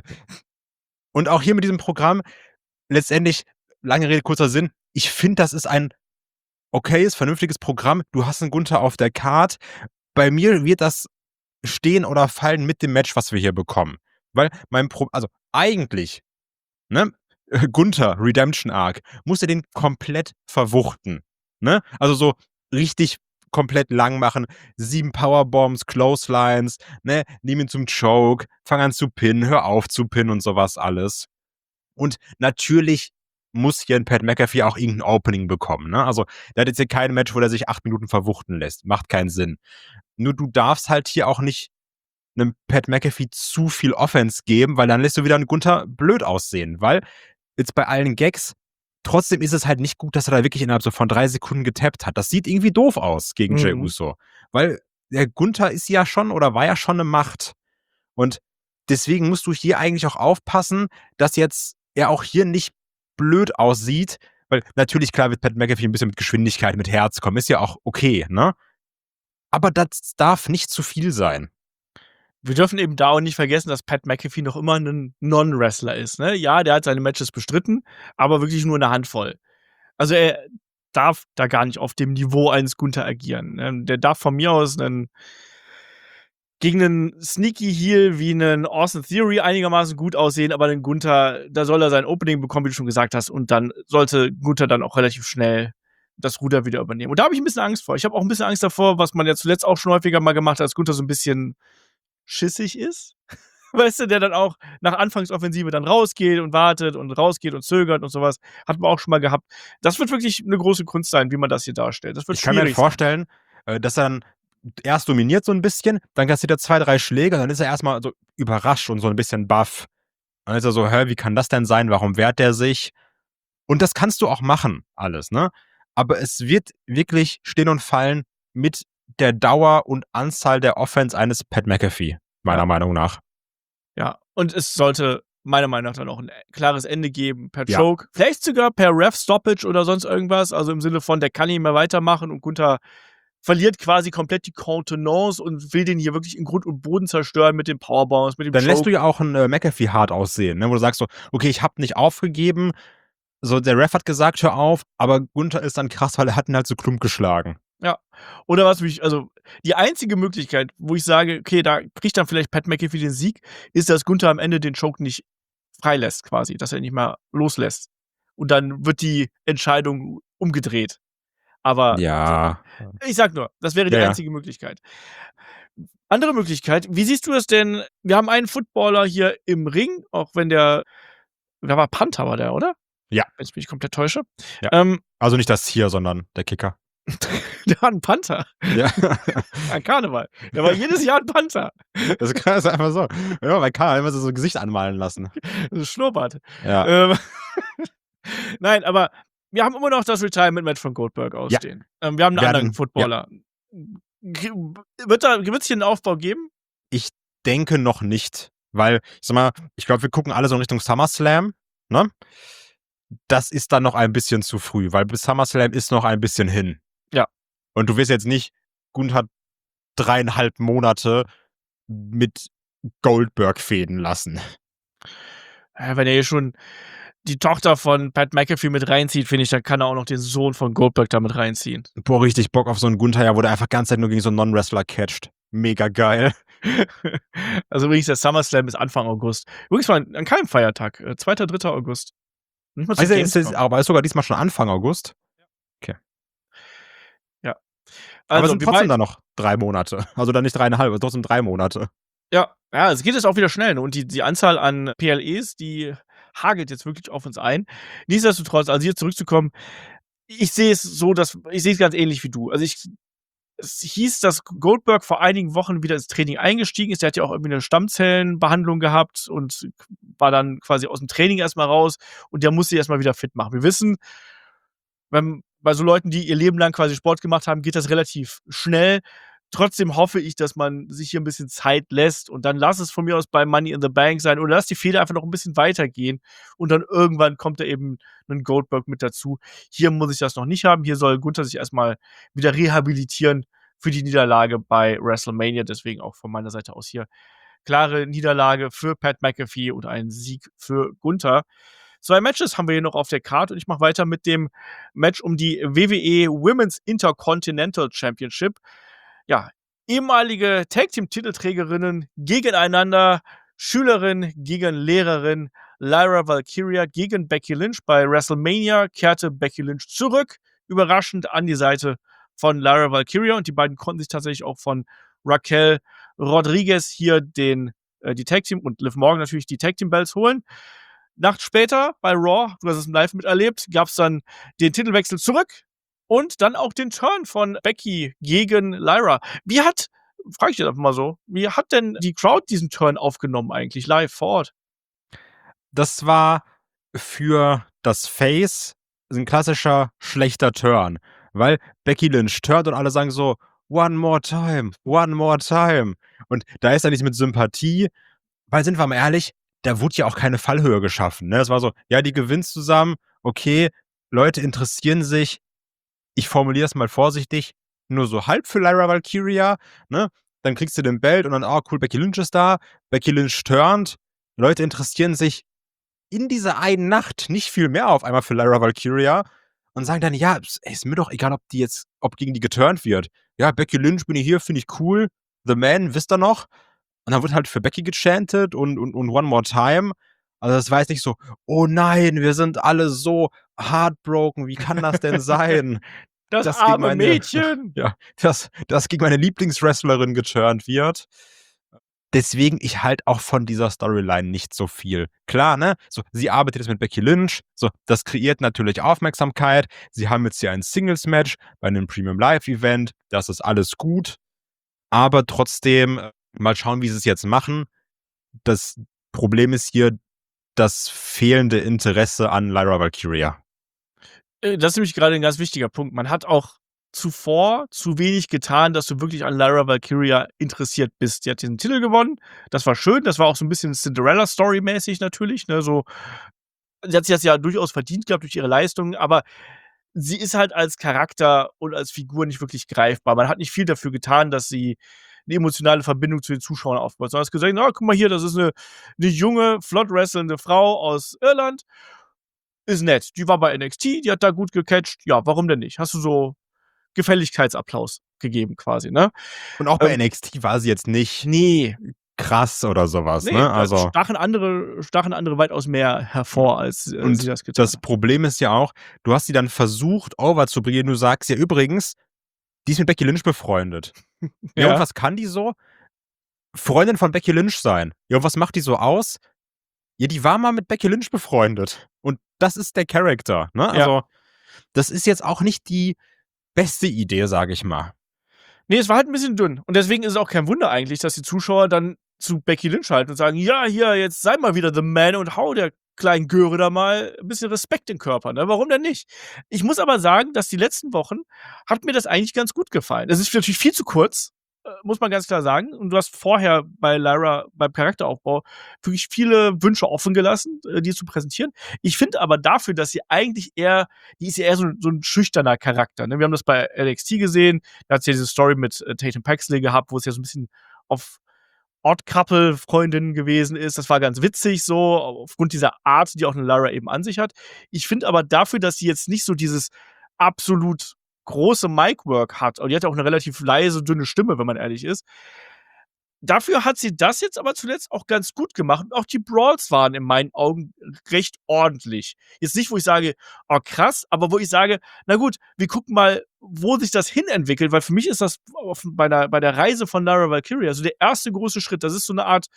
Und auch hier mit diesem Programm, letztendlich, lange Rede, kurzer Sinn, ich finde, das ist ein okayes, vernünftiges Programm. Du hast einen Gunther auf der Card. Bei mir wird das stehen oder fallen mit dem Match, was wir hier bekommen. Weil mein Pro, also eigentlich, ne, Gunther, Redemption Arc, muss er den komplett verwuchten. Ne? Also so richtig komplett lang machen. Sieben Powerbombs, Clotheslines, ne, nimm ihn zum Choke, fang an zu pinnen, hör auf zu pinnen und sowas alles. Und natürlich muss hier ein Pat McAfee auch irgendein Opening bekommen. Ne? Also der hat jetzt hier kein Match, wo er sich acht Minuten verwuchten lässt. Macht keinen Sinn. Nur du darfst halt hier auch nicht einem Pat McAfee zu viel Offense geben, weil dann lässt du wieder einen Gunther blöd aussehen. Weil jetzt bei allen Gags, trotzdem ist es halt nicht gut, dass er da wirklich innerhalb so von drei Sekunden getappt hat. Das sieht irgendwie doof aus gegen Mhm. Jey Uso. Weil der Gunther ist ja schon oder war ja schon eine Macht. Und deswegen musst du hier eigentlich auch aufpassen, dass jetzt er auch hier nicht blöd aussieht. Weil natürlich, klar, wird Pat McAfee ein bisschen mit Geschwindigkeit, mit Herz kommen. Ist ja auch okay, ne? Aber das darf nicht zu viel sein. Wir dürfen eben da auch nicht vergessen, dass Pat McAfee noch immer ein Non-Wrestler ist. Ne? Ja, der hat seine Matches bestritten, aber wirklich nur eine Handvoll. Also er darf da gar nicht auf dem Niveau eines Gunther agieren. Ne? Der darf von mir aus einen, gegen einen Sneaky Heel wie einen Austin Theory einigermaßen gut aussehen, aber den Gunther, da soll er sein Opening bekommen, wie du schon gesagt hast, und dann sollte Gunther dann auch relativ schnell das Ruder wieder übernehmen. Und da habe ich ein bisschen Angst vor. Ich habe auch ein bisschen Angst davor, was man ja zuletzt auch schon häufiger mal gemacht hat, dass Gunther so ein bisschen schissig ist. Weißt du, der dann auch nach Anfangsoffensive dann rausgeht und wartet und rausgeht und zögert und sowas. Hat man auch schon mal gehabt. Das wird wirklich eine große Kunst sein, wie man das hier darstellt. Das wird Ich kann mir schwierig vorstellen, äh, dass er dann erst dominiert so ein bisschen, dann kassiert er zwei, drei Schläge und dann ist er erstmal so überrascht und so ein bisschen baff. Dann ist er so, hä, wie kann das denn sein? Warum wehrt der sich? Und das kannst du auch machen, alles, ne? Aber es wird wirklich stehen und fallen mit der Dauer und Anzahl der Offense eines Pat McAfee, meiner Ja. Meinung nach. Ja, und es sollte meiner Meinung nach dann auch ein klares Ende geben per Ja. Choke. Vielleicht sogar per Ref-Stoppage oder sonst irgendwas. Also im Sinne von, der kann nicht mehr weitermachen und Gunther verliert quasi komplett die Contenance und will den hier wirklich in Grund und Boden zerstören mit den Powerbombs, mit dem Dann lässt du Choke. ja auch einen äh, McAfee hart aussehen, ne? Wo du sagst so, okay, ich habe nicht aufgegeben. So, der Ref hat gesagt, hör auf, aber Gunther ist dann krass, weil er hat ihn halt so klump geschlagen. Ja. Oder was mich, also die einzige Möglichkeit, wo ich sage, okay, da kriegt dann vielleicht Pat McAfee den Sieg, ist, dass Gunther am Ende den Choke nicht freilässt, quasi, dass er nicht mal loslässt. Und dann wird die Entscheidung umgedreht. Aber Ja. ich sag nur, das wäre die Ja, ja. einzige Möglichkeit. Andere Möglichkeit, wie siehst du es denn? Wir haben einen Footballer hier im Ring, auch wenn der, der war Panther, war der, oder? Ja. Wenn ich mich komplett täusche. Ja. Ähm, Also nicht das hier, sondern der Kicker. der war ein Panther. Ja. An Karneval. Der war jedes Jahr ein Panther. Das ist einfach so. Ja, bei Karl immer so so ein Gesicht anmalen lassen. Das ist Schnurrbart. Ja. Ähm, Nein, aber wir haben immer noch das Retirement-Match von Goldberg ausstehen. Ähm, wir haben einen Wir anderen hatten- Footballer. G- Wird da wird es hier einen Aufbau geben? Ich denke noch nicht, weil, ich sag mal, ich glaube, wir gucken alle so in Richtung SummerSlam, ne? Das ist dann noch ein bisschen zu früh, weil bis SummerSlam ist noch ein bisschen hin. Ja. Und du wirst jetzt nicht, Gunther dreieinhalb Monate mit Goldberg fäden lassen. Ja, wenn er hier schon die Tochter von Pat McAfee mit reinzieht, finde ich, dann kann er auch noch den Sohn von Goldberg damit reinziehen. Boah, richtig Bock auf so einen Gunther, ja, wo der einfach ganze Zeit nur gegen so einen Non-Wrestler catcht. Mega geil. Also übrigens, der SummerSlam ist Anfang August. Übrigens mal an keinem Feiertag. äh, zweiter, dritter August. Nicht mal zu Also ist, ist, Gamescom. aber ist sogar diesmal schon Anfang August. Ja. aber Also, sind wir trotzdem beid- dann noch drei Monate. Also dann nicht dreieinhalb, aber trotzdem drei Monate. Ja, ja, es geht jetzt auch wieder schnell. Ne? Und die, die Anzahl an P L Es, die hagelt jetzt wirklich auf uns ein. Nichtsdestotrotz, also hier zurückzukommen, ich sehe es so, dass ich sehe es ganz ähnlich wie du. Also ich, es hieß, dass Goldberg vor einigen Wochen wieder ins Training eingestiegen ist. Der hat ja auch irgendwie eine Stammzellenbehandlung gehabt und war dann quasi aus dem Training erstmal raus und der musste sich erstmal wieder fit machen. Wir wissen, wenn, bei so Leuten, die ihr Leben lang quasi Sport gemacht haben, geht das relativ schnell. Trotzdem hoffe ich, dass man sich hier ein bisschen Zeit lässt und dann lass es von mir aus bei Money in the Bank sein oder lass die Fehler einfach noch ein bisschen weitergehen und dann irgendwann kommt da eben ein Goldberg mit dazu. Hier muss ich das noch nicht haben. Hier soll Gunther sich erstmal wieder rehabilitieren für die Niederlage bei WrestleMania. Deswegen auch von meiner Seite aus hier klare Niederlage für Pat McAfee und ein Sieg für Gunther. Zwei Matches haben wir hier noch auf der Karte und ich mache weiter mit dem Match um die W W E Women's Intercontinental Championship. Ja, ehemalige Tag-Team-Titelträgerinnen gegeneinander, Schülerin gegen Lehrerin, Lyra Valkyria gegen Becky Lynch. Bei WrestleMania kehrte Becky Lynch zurück, überraschend an die Seite von Lyra Valkyria und die beiden konnten sich tatsächlich auch von Raquel Rodriguez hier den, äh, die Tag-Team und Liv Morgan natürlich die Tag-Team-Belts holen. Nacht später bei Raw, du hast es live miterlebt, gab es dann den Titelwechsel zurück und dann auch den Turn von Becky gegen Lyra. Wie hat, frage ich jetzt einfach mal so, wie hat denn die Crowd diesen Turn aufgenommen eigentlich live vor Ort? Das war für das Face ein klassischer schlechter Turn, weil Becky Lynch turnt und alle sagen so, one more time, one more time. Und da ist er nicht mit Sympathie, weil sind wir mal ehrlich, da wurde ja auch keine Fallhöhe geschaffen. Ne? Das war so, ja, die gewinnt zusammen, okay, Leute interessieren sich, ich formuliere es mal vorsichtig, nur so halb für Lyra Valkyria, ne? Dann kriegst du den Belt und dann, oh cool, Becky Lynch ist da, Becky Lynch turnt, Leute interessieren sich in dieser einen Nacht nicht viel mehr auf einmal für Lyra Valkyria und sagen dann, ja, ey, ist mir doch egal, ob die jetzt, ob gegen die geturnt wird. Ja, Becky Lynch bin ich hier, finde ich cool. The Man, wisst ihr noch? Und dann wird halt für Becky gechantet und, und, und One More Time. Also das war jetzt nicht so, oh nein, wir sind alle so heartbroken, wie kann das denn sein? Das, Das gegen arme meine- Mädchen! Ja, dass das gegen meine Lieblingswrestlerin geturnt wird. Deswegen, ich halt auch von dieser Storyline nicht so viel. Klar, ne? So, sie arbeitet jetzt mit Becky Lynch. So, das kreiert natürlich Aufmerksamkeit. Sie haben jetzt hier ein Singles-Match bei einem Premium Live-Event. Das ist alles gut. Aber trotzdem, äh, mal schauen, wie sie es jetzt machen. Das Problem ist hier das fehlende Interesse an Lyra Valkyria. Äh, Das ist nämlich gerade ein ganz wichtiger Punkt. Man hat auch zuvor zu wenig getan, dass du wirklich an Lyra Valkyria interessiert bist. Die hat den Titel gewonnen. Das war schön. Das war auch so ein bisschen Cinderella-Story-mäßig natürlich. Ne? So, sie hat sich das ja durchaus verdient gehabt durch ihre Leistungen, aber sie ist halt als Charakter und als Figur nicht wirklich greifbar. Man hat nicht viel dafür getan, dass sie eine emotionale Verbindung zu den Zuschauern aufbaut. Sondern es gesagt, na, guck mal hier, das ist eine, eine junge, flott wrestlende Frau aus Irland. Ist nett. Die war bei N X T, die hat da gut gecatcht. Ja, warum denn nicht? Hast du so Gefälligkeitsapplaus gegeben quasi, ne? Und auch bei Ähm, N X T war sie jetzt nicht Nee, krass oder sowas, nee, ne? da Also, stachen andere, stachen andere weitaus mehr hervor, als äh, und sie das getan das hat. Problem ist ja auch, du hast sie dann versucht, overzubringen. Du sagst ja übrigens, die ist mit Becky Lynch befreundet. Ja, Ja. und was kann die so? Freundin von Becky Lynch sein. Ja, und was macht die so aus? Ja, die war mal mit Becky Lynch befreundet. Und das ist der Charakter, ne? Ja. Also, das ist jetzt auch nicht die beste Idee, sage ich mal. Nee, es war halt ein bisschen dünn. Und deswegen ist es auch kein Wunder eigentlich, dass die Zuschauer dann zu Becky Lynch halten und sagen, ja, hier, jetzt sei mal wieder the man und hau der kleinen Göre da mal ein bisschen Respekt in den Körper, ne? Warum denn nicht? Ich muss aber sagen, dass die letzten Wochen hat mir das eigentlich ganz gut gefallen. Es ist natürlich viel zu kurz, äh, muss man ganz klar sagen. Und du hast vorher bei Lyra beim Charakteraufbau wirklich viele Wünsche offen gelassen, äh, die zu präsentieren. Ich finde aber dafür, dass sie eigentlich eher, die ist ja eher so, so ein schüchterner Charakter. Ne? Wir haben das bei N X T gesehen, da hat sie ja diese Story mit äh, Tatum Paxley gehabt, wo es ja so ein bisschen auf Odd-Couple-Freundin gewesen ist. Das war ganz witzig so, aufgrund dieser Art, die auch eine Lara eben an sich hat. Ich finde aber dafür, dass sie jetzt nicht so dieses absolut große Mic-Work hat, und die hat ja auch eine relativ leise, dünne Stimme, wenn man ehrlich ist. Dafür hat sie das jetzt aber zuletzt auch ganz gut gemacht. Und auch die Brawls waren in meinen Augen recht ordentlich. Jetzt nicht, wo ich sage, oh krass, aber wo ich sage, na gut, wir gucken mal, wo sich das hinentwickelt, weil für mich ist das auf, bei, der, bei der Reise von Lyra Valkyria so der erste große Schritt. Das ist so eine Art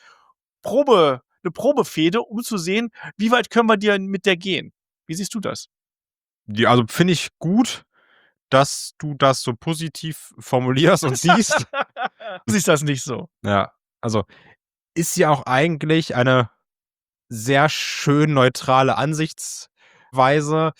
Probe, eine Probefehde, um zu sehen, wie weit können wir dir mit der gehen. Wie siehst du das? Die, also finde ich gut, dass du das so positiv formulierst und siehst. Du siehst das nicht so. Ja, also ist ja auch eigentlich eine sehr schön neutrale Ansichtsweise.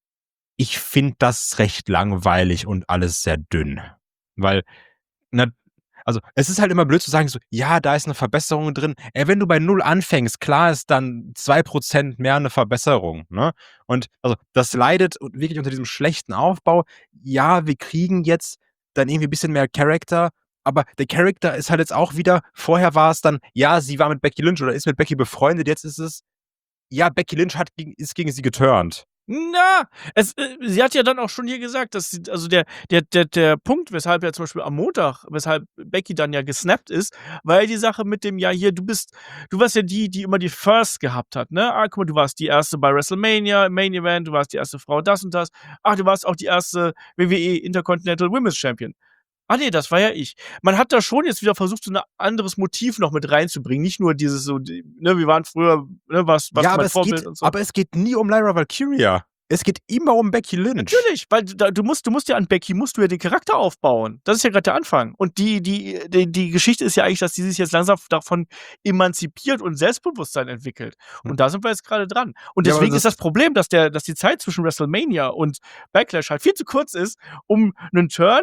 Ich finde das recht langweilig und alles sehr dünn. Weil, na, also es ist halt immer blöd zu sagen, so, ja, da ist eine Verbesserung drin. Ey, wenn du bei null anfängst, klar ist dann zwei Prozent mehr eine Verbesserung. Ne? Und also das leidet wirklich unter diesem schlechten Aufbau. Ja, wir kriegen jetzt dann irgendwie ein bisschen mehr Charakter, aber der Charakter ist halt jetzt auch wieder, vorher war es dann, ja, sie war mit Becky Lynch oder ist mit Becky befreundet, jetzt ist es, ja, Becky Lynch hat, ist gegen sie geturnt. Na, es, äh, sie hat ja dann auch schon hier gesagt, dass sie, also der, der, der, der Punkt, weshalb ja zum Beispiel am Montag, weshalb Becky dann ja gesnappt ist, war ja die Sache mit dem, ja, hier, du bist, du warst ja die, die immer die First gehabt hat, ne? Ah, guck mal, du warst die erste bei WrestleMania, im Main Event, du warst die erste Frau das und das. Ach, du warst auch die erste W W E Intercontinental Women's Champion. Ah nee, das war ja ich. Man hat da schon jetzt wieder versucht, so ein anderes Motiv noch mit reinzubringen. Nicht nur dieses so, die, ne, wir waren früher, ne, was, was Ja, mein aber es, Vorbild geht, und so. aber es geht nie um Lyra Valkyria. Es geht immer um Becky Lynch. Natürlich, weil du, du musst, du musst ja an Becky, musst du ja den Charakter aufbauen. Das ist ja gerade der Anfang. Und die, die, die, die Geschichte ist ja eigentlich, dass die sich jetzt langsam davon emanzipiert und Selbstbewusstsein entwickelt. Und Hm. da sind wir jetzt gerade dran. Und Ja, aber deswegen das- ist das Problem, dass, der, dass die Zeit zwischen WrestleMania und Backlash halt viel zu kurz ist, um einen Turn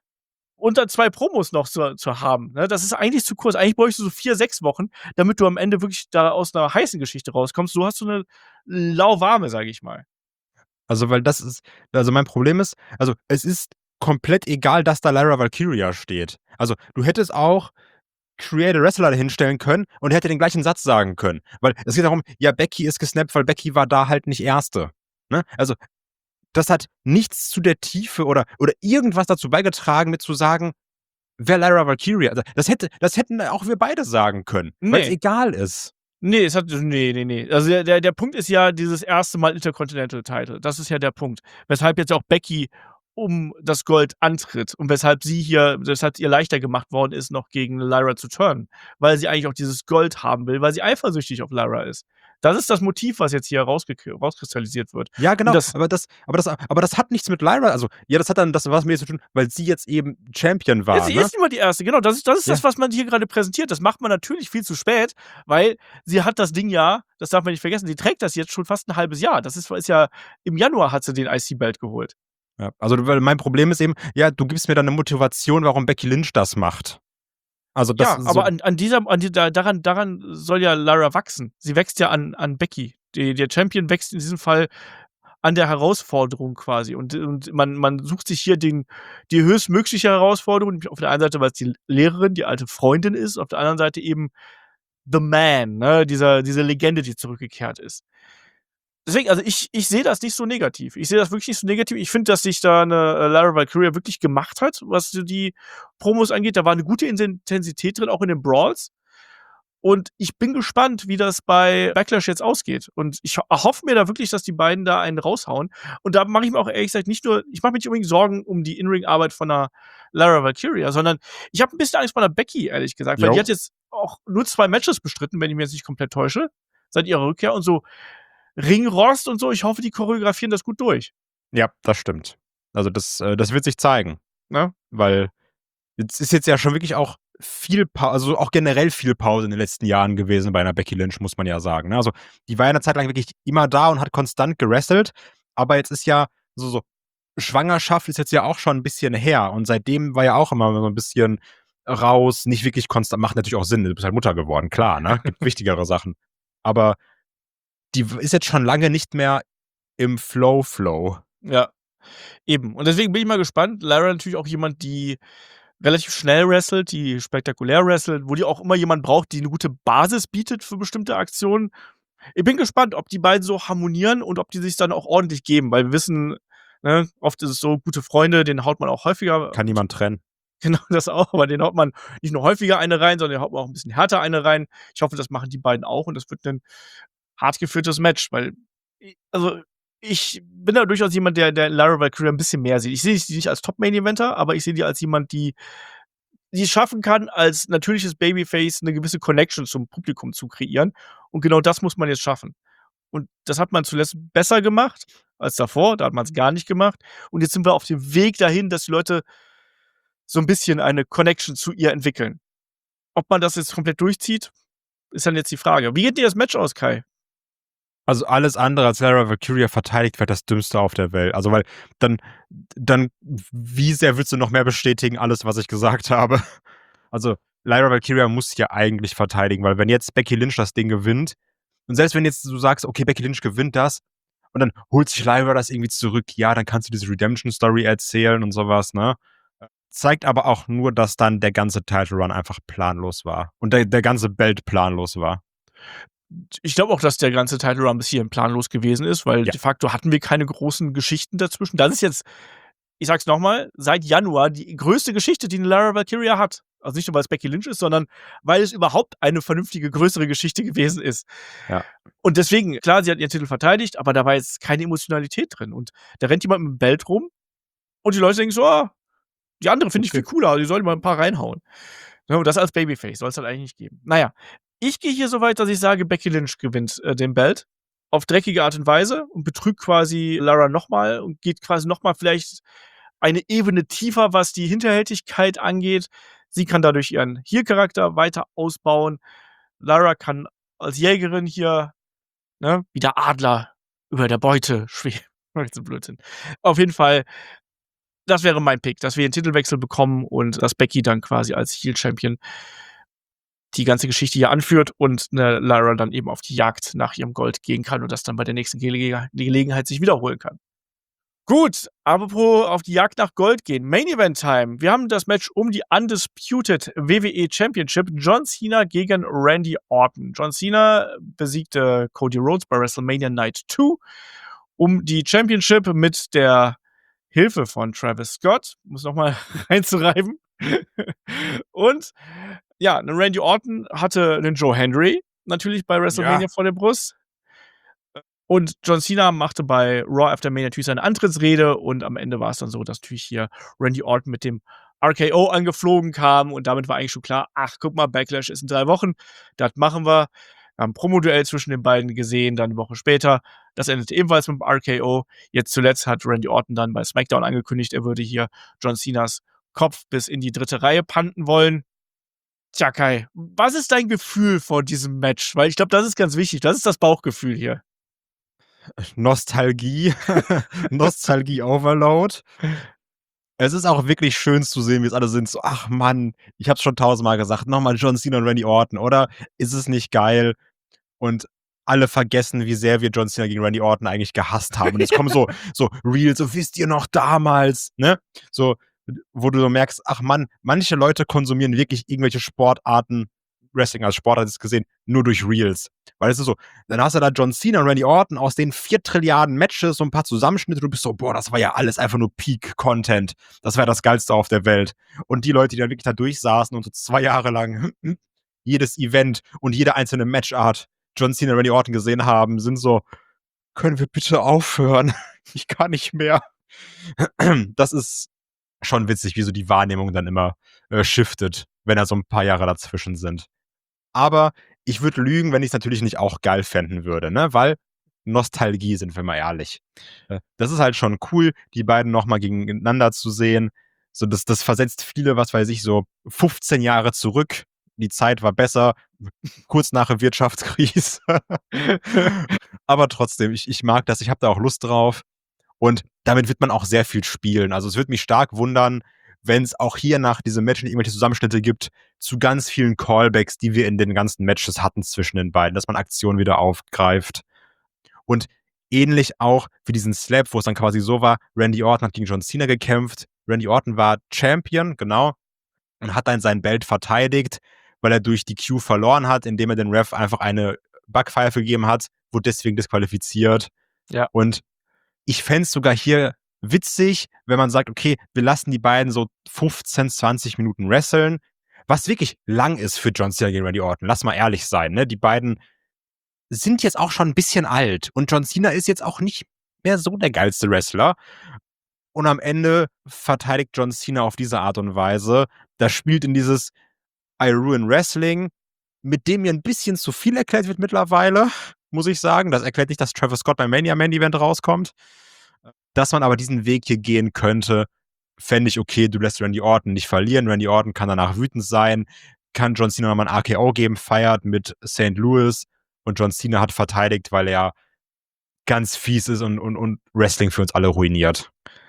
unter zwei Promos noch zu, zu haben. Ne? Das ist eigentlich zu kurz. Eigentlich bräuchst du so vier, sechs Wochen, damit du am Ende wirklich da aus einer heißen Geschichte rauskommst. So hast du eine lauwarme, sage ich mal. Also, weil das ist, also mein Problem ist, also es ist komplett egal, dass da Lyra Valkyria steht. Also, du hättest auch Create a Wrestler hinstellen können und hätte den gleichen Satz sagen können. Weil es geht darum, ja, Becky ist gesnappt, weil Becky war da halt nicht Erste. Ne? Also, das hat nichts zu der Tiefe oder, oder irgendwas dazu beigetragen, mit zu sagen, wer Lyra Valkyria. Also, das, hätte, das hätten auch wir beide sagen können, weil es Nee. egal ist. Nee, es hat. Nee, nee, nee. Also der, der, der Punkt ist ja dieses erste Mal Intercontinental Title. Das ist ja der Punkt. Weshalb jetzt auch Becky um das Gold antritt und weshalb sie hier, weshalb ihr leichter gemacht worden ist, noch gegen Lyra zu turnen. Weil sie eigentlich auch dieses Gold haben will, weil sie eifersüchtig auf Lyra ist. Das ist das Motiv, was jetzt hier rausgek- rauskristallisiert wird. Ja, genau. Und das- aber, das, aber, das, aber das hat nichts mit Lyra. Also, ja, das hat dann das was mit ihr zu tun, weil sie jetzt eben Champion war. Ja, sie ne? ist immer die Erste, genau. Das ist, das, ist Ja. das, was man hier gerade präsentiert. Das macht man natürlich viel zu spät, weil sie hat das Ding ja, das darf man nicht vergessen, sie trägt das jetzt schon fast ein halbes Jahr. Das ist, ist ja, im Januar hat sie den I C-Belt geholt. Ja, also weil mein Problem ist eben, ja, du gibst mir dann eine Motivation, warum Becky Lynch das macht. Also das Ja, ist aber so, an, an dieser, an die, da, daran, daran soll ja Lyra wachsen. Sie wächst ja an, an Becky. Die, der Champion wächst in diesem Fall an der Herausforderung quasi. Und, und man, man sucht sich hier den, die höchstmögliche Herausforderung. Auf der einen Seite, weil es die Lehrerin, die alte Freundin ist, auf der anderen Seite eben The Man, ne? Dieser, diese Legende, die zurückgekehrt ist. Deswegen, also ich, ich sehe das nicht so negativ. Ich sehe das wirklich nicht so negativ. Ich finde, dass sich da eine äh, Lyra Valkyria wirklich gemacht hat, was die Promos angeht. Da war eine gute Intensität drin, auch in den Brawls. Und ich bin gespannt, wie das bei Backlash jetzt ausgeht. Und ich ho- hoffe mir da wirklich, dass die beiden da einen raushauen. Und da mache ich mir auch ehrlich gesagt nicht nur, ich mache mir nicht unbedingt Sorgen um die In-Ring-Arbeit von einer Lyra Valkyria, sondern ich habe ein bisschen Angst vor einer Becky, ehrlich gesagt. Weil Jo. die hat jetzt auch nur zwei Matches bestritten, wenn ich mich jetzt nicht komplett täusche, seit ihrer Rückkehr. Und so Ringrost und so, ich hoffe, die choreografieren das gut durch. ja, das stimmt. Also das, äh, das wird sich zeigen. Ne? Weil jetzt ist jetzt ja schon wirklich auch viel Pause, also auch generell viel Pause in den letzten Jahren gewesen bei einer Becky Lynch, muss man ja sagen. Ne? Also die war ja eine Zeit lang wirklich immer da und hat konstant gewrestelt, aber jetzt ist ja so, so Schwangerschaft ist jetzt ja auch schon ein bisschen her und seitdem war ja auch immer so ein bisschen raus, nicht wirklich konstant, macht natürlich auch Sinn, du bist halt Mutter geworden, klar, ne? Gibt wichtigere Sachen. Aber die ist jetzt schon lange nicht mehr im Flow-Flow. Ja, eben. Und deswegen bin ich mal gespannt. Lyra natürlich auch jemand, die relativ schnell wrestelt, die spektakulär wrestelt, wo die auch immer jemand braucht, die eine gute Basis bietet für bestimmte Aktionen. Ich bin gespannt, ob die beiden so harmonieren und ob die sich dann auch ordentlich geben, weil wir wissen, ne, oft ist es so, gute Freunde, den haut man auch häufiger. Kann niemand trennen. Genau, das auch, aber den haut man nicht nur häufiger eine rein, sondern den haut man auch ein bisschen härter eine rein. Ich hoffe, das machen die beiden auch und das wird 'nen hart geführtes Match, weil i also, ich bin da durchaus jemand, der der Lyra Valkyria 'n bisschen mehr sieht. Ich sehe sie nicht als Top-Main-Eventer, aber ich sehe die als jemand, die die es schaffen kann, als natürliches Babyface 'ne gewisse Connection zum Publikum zu kreieren und genau das muss man jetzt schaffen. Und das hat man zuletzt besser gemacht als davor, da hat man's gar nicht gemacht und jetzt sind wir auf dem Weg dahin, dass die Leute so 'n bisschen eine Connection zu ihr entwickeln. Ob man das jetzt komplett durchzieht, ist dann jetzt die Frage. Wie geht dir das Match aus, Kai? Also, alles andere als Lyra Valkyria verteidigt, wäre das Dümmste auf der Welt. Also, weil dann dann wie sehr willst du noch mehr bestätigen, alles, was ich gesagt habe? Also, Lyra Valkyria muss ja eigentlich verteidigen, weil wenn jetzt Becky Lynch das Ding gewinnt und selbst wenn jetzt du sagst: „Okay, Becky Lynch gewinnt das“ und dann holt sich Lyra das irgendwie zurück, ja, dann kannst du diese Redemption-Story erzählen und so was, ne? Zeigt aber auch nur, dass dann der ganze Title Run einfach planlos war und der der ganze Belt planlos war. Ich glaube auch, dass der ganze Title Run bis hierhin planlos gewesen ist, weil Ja. de facto hatten wir keine großen Geschichten dazwischen. Das ist jetzt, ich sage es noch mal, seit Januar die größte Geschichte, die 'ne Lyra Valkyria hat. Also, nicht nur, weil's Becky Lynch ist, sondern weil es überhaupt eine vernünftige, größere Geschichte gewesen ist. Ja. Und deswegen, klar, sie hat ihren Titel verteidigt, aber da war jetzt keine Emotionalität drin und da rennt jemand mit'm Belt rum und die Leute denken so: „Ah, die andere finde ich Okay. viel cooler, die sollte mal 'n paar reinhauen.“ Ne, und das als Babyface soll's halt eigentlich nicht geben. Na ja, ich gehe hier so weit, dass ich sage, Becky Lynch gewinnt, äh, den Belt auf dreckige Art und Weise und betrügt quasi Lyra noch mal und geht quasi noch mal vielleicht eine Ebene tiefer, was die Hinterhältigkeit angeht. Sie kann dadurch ihren Heel-Charakter weiter ausbauen. Lyra kann als Jägerin hier, ne, wie der Adler über der Beute schweben. Irgend so Blödsinn. Auf jeden Fall, das wäre mein Pick, dass wir 'n Titelwechsel bekommen und dass Becky dann quasi als Heel-Champion die ganze Geschichte hier anführt und 'ne Lyra dann eben auf die Jagd nach ihrem Gold gehen kann und das dann bei der nächsten Gelege Gelegenheit sich wiederholen kann. Gut, apropos auf die Jagd nach Gold gehen. Main Event Time. Wir haben das Match um die Undisputed W W E Championship. John Cena gegen Randy Orton. John Cena besiegte Cody Rhodes bei WrestleMania Night zwei um die Championship mit der Hilfe von Travis Scott, um es noch mal reinzureiben. Und ja, 'ne Randy Orton hatte 'nen Joe Hendry natürlich bei WrestleMania Ja. vor der Brust. Und John Cena machte bei Raw After Mania natürlich seine Antrittsrede und am Ende war es dann so, dass natürlich hier Randy Orton mit dem R K O angeflogen kam und damit war eigentlich schon klar: „Ach, guck mal, Backlash ist in drei Wochen, das machen wir.“ Wir haben 'n Promoduell zwischen den beiden gesehen, dann 'ne Woche später. Das endete ebenfalls mit'm R K O. Jetzt zuletzt hat Randy Orton dann bei SmackDown angekündigt, er würde hier John Cenas Kopf bis in die dritte Reihe punten wollen. Tja, Kai, was ist dein Gefühl vor diesem Match? Weil ich glaube, das ist ganz wichtig. Das ist das Bauchgefühl hier. Nostalgie. Nostalgie-Overload. Es ist auch wirklich schön zu sehen, wie es alle sind so: „Ach Mann, ich habe es schon tausendmal gesagt, noch mal John Cena und Randy Orton, oder? Ist es nicht geil?“ Und alle vergessen, wie sehr wir John Cena gegen Randy Orton eigentlich gehasst haben. Und jetzt kommen so so Reels, so: „Wisst ihr noch damals?“ Ne? So, wo du so merkst: Ach Mann, manche Leute konsumieren wirklich irgendwelche Sportarten, Wrestling als Sportart jetzt gesehen, nur durch Reels. Weil es ist so, dann hast du da John Cena und Randy Orton aus den vier Trilliarden Matches, so 'n paar Zusammenschnitte. Du bist so: „Boah, das war ja alles einfach nur Peak-Content. Das wäre das Geilste auf der Welt.“ Und die Leute, die da wirklich da durchsaßen und so zwei Jahre lang jedes Event und jede einzelne Matchart John Cena, Randy Orton gesehen haben, sind so: „Können wir bitte aufhören? Ich kann nicht mehr.“ Das ist schon witzig, wie so die Wahrnehmung dann immer, äh, shiftet, wenn da so 'n paar Jahre dazwischen sind. Aber ich würde lügen, wenn ich's natürlich nicht auch geil fänden würde, ne? Weil Nostalgie, sind wir mal ehrlich. Äh, das ist halt schon cool, die beiden noch mal gegeneinander zu sehen. So, das das versetzt viele, was weiß ich, so fünfzehn Jahre zurück. Die Zeit war besser, kurz nach der Wirtschaftskrise. Aber trotzdem, ich ich mag das, ich habe da auch Lust drauf. Und damit wird man auch sehr viel spielen. Also, es würde mich stark wundern, wenn's auch hier nach diesem Match irgendwelche Zusammenschnitte gibt zu ganz vielen Callbacks, die wir in den ganzen Matches hatten zwischen den beiden, dass man Aktionen wieder aufgreift. Und ähnlich auch wie diesen Slap, wo es dann quasi so war, Randy Orton hat gegen John Cena gekämpft. Randy Orton war Champion, genau. und hat dann sein Belt verteidigt, weil er durch die Q verloren hat, indem er den Ref einfach eine Backpfeife gegeben hat, wurde deswegen disqualifiziert. Ja. Und ich fände es sogar hier witzig, wenn man sagt, okay, wir lassen die beiden so fünfzehn, zwanzig Minuten wresteln, was wirklich lang ist für John Cena gegen Randy Orton. Lass mal ehrlich sein, ne? Die beiden sind jetzt auch schon ein bisschen alt und John Cena ist jetzt auch nicht mehr so der geilste Wrestler. Und am Ende verteidigt John Cena auf diese Art und Weise. Das spielt in dieses I Ruin Wrestling, mit dem mir ein bisschen zu viel erklärt wird mittlerweile, muss ich sagen. Das erklärt nicht, dass Travis Scott beim Mania Main Event rauskommt. Dass man aber diesen Weg hier gehen könnte, fände ich okay. Du lässt Randy Orton nicht verlieren. Randy Orton kann danach wütend sein, kann John Cena nochmal ein R K O geben, feiert mit Saint Louis und John Cena hat verteidigt, weil er ganz fies ist und, und, und Wrestling für uns alle ruiniert.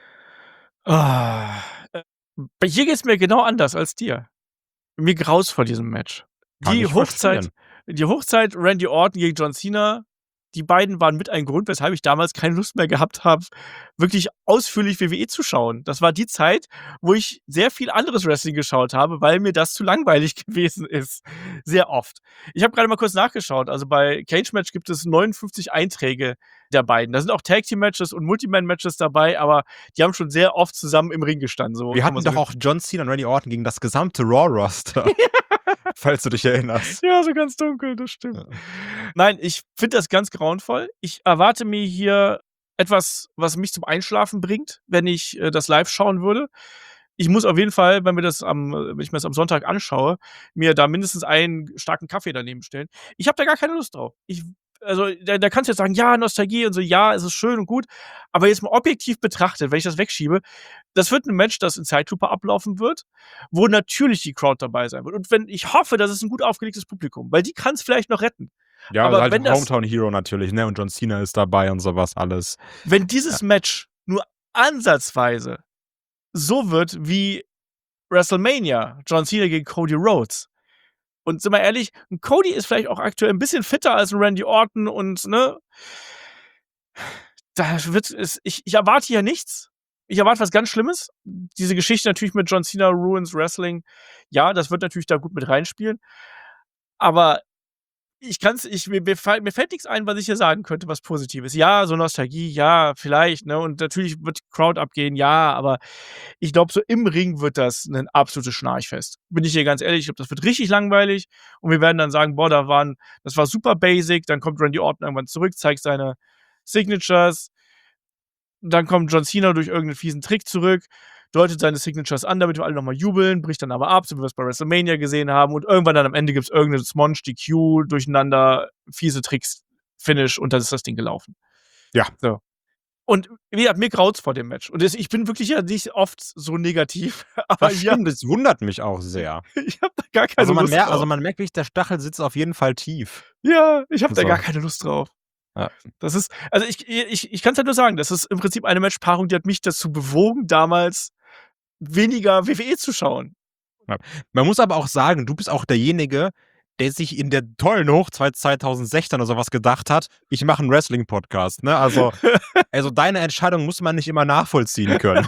Ah, äh, hier geht's mir genau anders als dir. Mir graus vor diesem Match. Kann Die ich Hochzeit, verstehen. die Hochzeit Randy Orton gegen John Cena, die beiden waren mit ein Grund, weshalb ich damals keine Lust mehr gehabt habe, wirklich ausführlich W W E zu schauen. Das war die Zeit, wo ich sehr viel anderes Wrestling geschaut habe, weil mir das zu langweilig gewesen ist. Sehr oft. Ich habe gerade mal kurz nachgeschaut. Also bei Cage Match gibt es neunundfünfzig Einträge der beiden. Da sind auch Tag Team Matches und Multiman Matches dabei, aber die haben schon sehr oft zusammen im Ring gestanden. So Wir kann hatten man doch so auch John Cena und Randy Orton gegen das gesamte Raw-Roster. Falls du dich erinnerst. Ja, so ganz dunkel, das stimmt. Ja. Nein, ich finde das ganz grauenvoll. Ich erwarte mir hier etwas, was mich zum Einschlafen bringt, wenn ich äh, das live schauen würde. Ich muss auf jeden Fall, wenn wir das am, äh, wenn ich mir das am Sonntag anschaue, mir da mindestens einen starken Kaffee daneben stellen. Ich habe da gar keine Lust drauf. Ich, also, da, da kannst du jetzt sagen, ja, Nostalgie und so, ja, es ist schön und gut. Aber jetzt mal objektiv betrachtet, wenn ich das wegschiebe, das wird ein Match, das in Zeitlupe ablaufen wird, wo natürlich die Crowd dabei sein wird. Und wenn ich hoffe, das ist ein gut aufgelegtes Publikum, weil die kann es vielleicht noch retten. Ja, Aber halt wenn das- Hometown Hero natürlich, ne? Und John Cena ist dabei und sowas alles. Wenn dieses Match nur ansatzweise so wird wie WrestleMania, John Cena gegen Cody Rhodes. Und sind wir ehrlich, ein Cody ist vielleicht auch aktuell ein bisschen fitter als ein Randy Orton und, ne? Da wird es, ich, ich erwarte hier nichts. Ich erwarte was ganz Schlimmes. Diese Geschichte natürlich mit John Cena Ruins Wrestling, ja, das wird natürlich da gut mit reinspielen. Aber ich kann's, ich, mir, mir, fall- mir fällt nichts ein, was ich hier sagen könnte, was Positives. Ja, so Nostalgie, ja, vielleicht, ne? Und natürlich wird die Crowd abgehen, ja, aber ich glaube, so im Ring wird das ein absolutes Schnarchfest. Bin ich hier ganz ehrlich, ich glaube, das wird richtig langweilig und wir werden dann sagen, boah, da waren, das war super basic, dann kommt Randy Orton irgendwann zurück, zeigt seine Signatures, dann kommt John Cena durch irgendeinen fiesen Trick zurück, deutet seine Signatures an, damit wir alle nochmal jubeln, bricht dann aber ab, so wie wir es bei WrestleMania gesehen haben. Und irgendwann dann am Ende gibt es irgendeine Smonge, die Q, durcheinander, fiese Tricks, Finish und dann ist das Ding gelaufen. Ja. So. Und wie gesagt, mir graut's vor dem Match. Und das, ich bin wirklich ja nicht oft so negativ. Aber Das ja, stimmt, das wundert mich auch sehr. ich habe da gar keine Also man, Lust merkt, drauf. also man merkt wirklich, der Stachel sitzt auf jeden Fall tief. Ja, ich habe da So. gar keine Lust drauf. Ja. Das ist, also ich, ich, ich kann es halt nur sagen, das ist im Prinzip eine Matchpaarung, die hat mich dazu bewogen, damals weniger W W E zu schauen. Man muss aber auch sagen, du bist auch derjenige, der sich in der tollen Hochzeit zweitausendsechzehn oder sowas gedacht hat, ich mache einen Wrestling-Podcast. Ne? Also, also deine Entscheidung muss man nicht immer nachvollziehen können.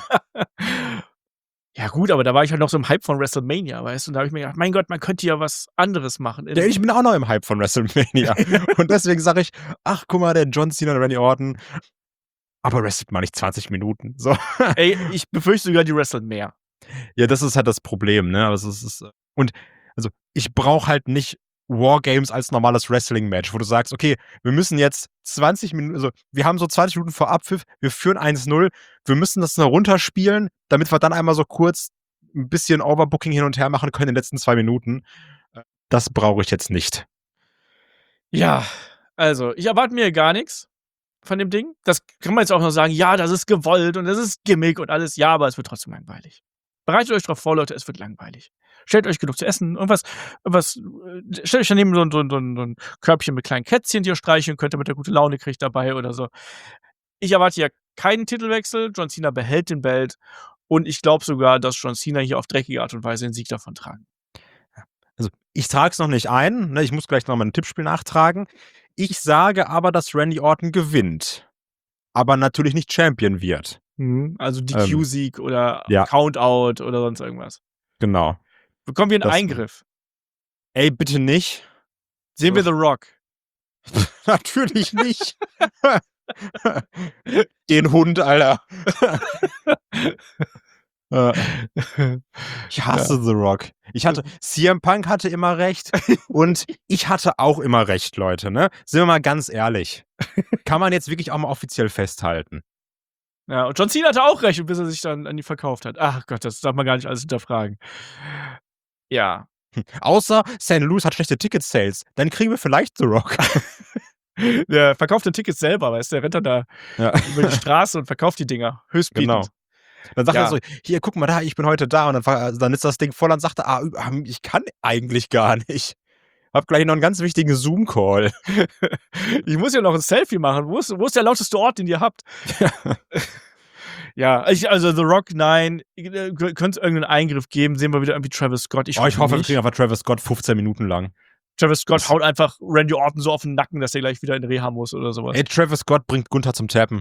Ja gut, aber da war ich halt noch so im Hype von WrestleMania, weißt du? Und da habe ich mir gedacht, mein Gott, man könnte ja was anderes machen. Ja, ich bin auch noch im Hype von WrestleMania. Und deswegen sage ich, ach, guck mal, der John Cena und Randy Orton. Aber wrestelt mal nicht zwanzig Minuten. So. Ey, ich befürchte sogar, die wresteln mehr. Ja, das ist halt das Problem, ne? Also, es ist, und also ich brauche halt nicht Wargames als normales Wrestling-Match, wo du sagst, okay, wir müssen jetzt zwanzig Minuten, also wir haben so zwanzig Minuten vor Abpfiff, wir führen eins null, wir müssen das noch runterspielen, damit wir dann einmal so kurz ein bisschen Overbooking hin und her machen können in den letzten zwei Minuten. Das brauche ich jetzt nicht. Ja, also, ich erwarte mir gar nichts von dem Ding. Das kann man jetzt auch noch sagen, ja, das ist gewollt und das ist Gimmick und alles. Ja, aber es wird trotzdem langweilig. Bereitet euch drauf vor, Leute, es wird langweilig. Stellt euch genug zu essen, irgendwas, irgendwas, äh, stellt euch daneben so ein, so, ein, so ein Körbchen mit kleinen Kätzchen, die ihr streicheln könnt, damit ihr gute Laune kriegt dabei oder so. Ich erwarte ja keinen Titelwechsel. John Cena behält den Belt und ich glaube sogar, dass John Cena hier auf dreckige Art und Weise den Sieg davon tragen. Also ich trage es noch nicht ein, ne? Ich muss gleich noch mal ein Tippspiel nachtragen. Ich sage aber, dass Randy Orton gewinnt, aber natürlich nicht Champion wird. Mhm. Also D Ähm, Q-Sieg oder ja. Countout oder sonst irgendwas. Genau. Bekommen wir einen Das- Eingriff? Ey, bitte nicht. Sehen wir The Rock? Natürlich nicht. Den Hund, Alter. Äh, ich hasse The Rock. Ich hatte, C M Punk hatte immer recht und ich hatte auch immer recht, Leute, ne? Sind wir mal ganz ehrlich. Kann man jetzt wirklich auch mal offiziell festhalten. Ja, und John Cena hatte auch recht, bis er sich dann an die verkauft hat. Ach Gott, das darf man gar nicht alles hinterfragen. Ja. Außer Saint Louis hat schlechte Ticket-Sales. Dann kriegen wir vielleicht The Rock. Der verkauft den Tickets selber, weißt du? Der rennt dann da Ja. über die Straße und verkauft die Dinger. Höchstbietend. Genau. Dann sagt Ja. er so, hier, guck mal da, ich bin heute da. Und dann, war- dann ist das Ding voll und sagt er, ah, ich kann eigentlich gar nicht. Hab gleich noch einen ganz wichtigen Zoom-Call. Ich muss ja noch ein Selfie machen. Wo ist, wo ist der lauteste Ort, den ihr habt? Ja, ich, also The Rock, nein. Äh, Könnte es irgendeinen Eingriff geben? Sehen wir wieder irgendwie Travis Scott? Ich, oh, ich hoffe, wir nicht. kriegen einfach Travis Scott fünfzehn Minuten lang. Travis Scott Das- haut einfach Randy Orton so auf den Nacken, dass er gleich wieder in Reha muss oder sowas. Ey, Travis Scott bringt Gunther zum Tappen.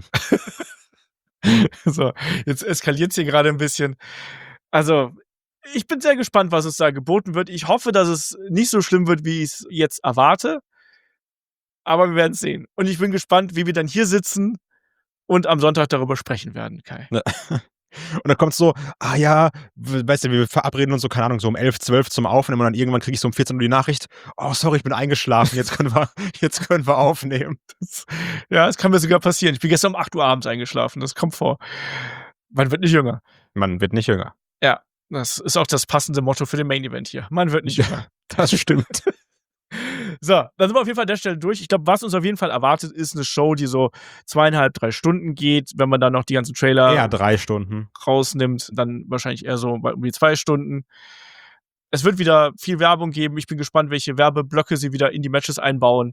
So, jetzt eskaliert es hier gerade ein bisschen. Also, ich bin sehr gespannt, was es da geboten wird. Ich hoffe, dass es nicht so schlimm wird, wie ich es jetzt erwarte. Aber wir werden es sehen. Und ich bin gespannt, wie wir dann hier sitzen und am Sonntag darüber sprechen werden, Kai. Und dann kommt so, ah ja, we- weißt du, wir verabreden uns so, keine Ahnung, so um elf, zwölf zum Aufnehmen und dann irgendwann kriege ich so um vierzehn Uhr die Nachricht, oh sorry, ich bin eingeschlafen, jetzt können wir, jetzt können wir aufnehmen. Das, ja, das kann mir sogar passieren. Ich bin gestern um acht Uhr abends eingeschlafen. Das kommt vor. Man wird nicht jünger. Man wird nicht jünger. Ja, das ist auch das passende Motto für den Main Event hier. Man wird nicht jünger. Das stimmt. So, dann sind wir auf jeden Fall an der Stelle durch. Ich glaube, was uns auf jeden Fall erwartet, ist eine Show, die so zweieinhalb, drei Stunden geht. Wenn man dann noch die ganzen Trailer Ja, drei Stunden. rausnimmt, dann wahrscheinlich eher so bei um die zwei Stunden. Es wird wieder viel Werbung geben. Ich bin gespannt, welche Werbeblöcke sie wieder in die Matches einbauen.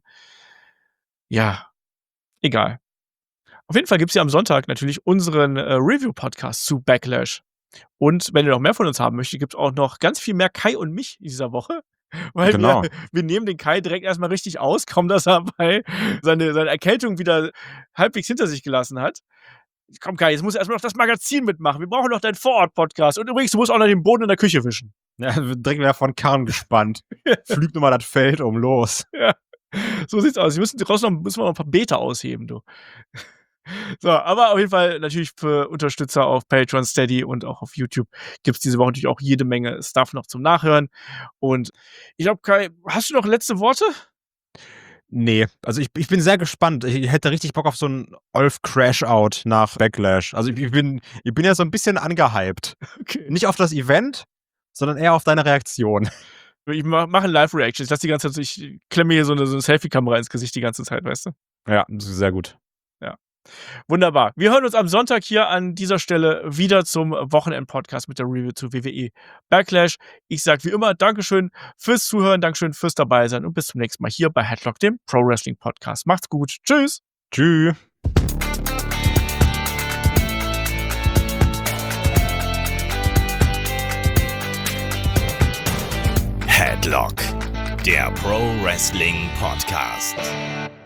Ja, egal. Auf jeden Fall gibt es ja am Sonntag natürlich unseren äh, Review-Podcast zu Backlash. Und wenn ihr noch mehr von uns haben möchtet, gibt es auch noch ganz viel mehr Kai und mich in dieser Woche. Weil Genau. wir, wir nehmen den Kai direkt erstmal richtig aus, kaum dass er bei seine, seine Erkältung wieder halbwegs hinter sich gelassen hat. Komm Kai, jetzt muss erstmal noch das Magazin mitmachen. Wir brauchen noch deinen Vorort-Podcast. Und übrigens, du musst auch noch den Boden in der Küche wischen. Ja, direkt wieder von Karren gespannt. Flügt nochmal das Feld um los. So sieht's aus. Wir müssen draußen noch, müssen wir noch ein paar Beta ausheben, du. So, aber auf jeden Fall natürlich für Unterstützer auf Patreon, Steady und auch auf YouTube gibt es diese Woche natürlich auch jede Menge Stuff noch zum Nachhören. Und ich glaube, Kai, hast du noch letzte Worte? Nee, also ich, ich bin sehr gespannt. Ich hätte richtig Bock auf so einen Olf Crash-Out nach Backlash. Also ich, ich, bin, ich bin ja so ein bisschen angehypt. Okay. Nicht auf das Event, sondern eher auf deine Reaktion. Ich ma- mache Live-Reactions. Ich lasse die ganze Zeit, ich klemme hier so eine, so eine Selfie-Kamera ins Gesicht die ganze Zeit, weißt du? Ja, das ist sehr gut. Wunderbar. Wir hören uns am Sonntag hier an dieser Stelle wieder zum Wochenend-Podcast mit der Review zu W W E Backlash. Ich sage wie immer Dankeschön fürs Zuhören, Dankeschön fürs Dabeisein und bis zum nächsten Mal hier bei Headlock, dem Pro Wrestling Podcast. Macht's gut. Tschüss. Tschüss. Headlock, der Pro Wrestling Podcast.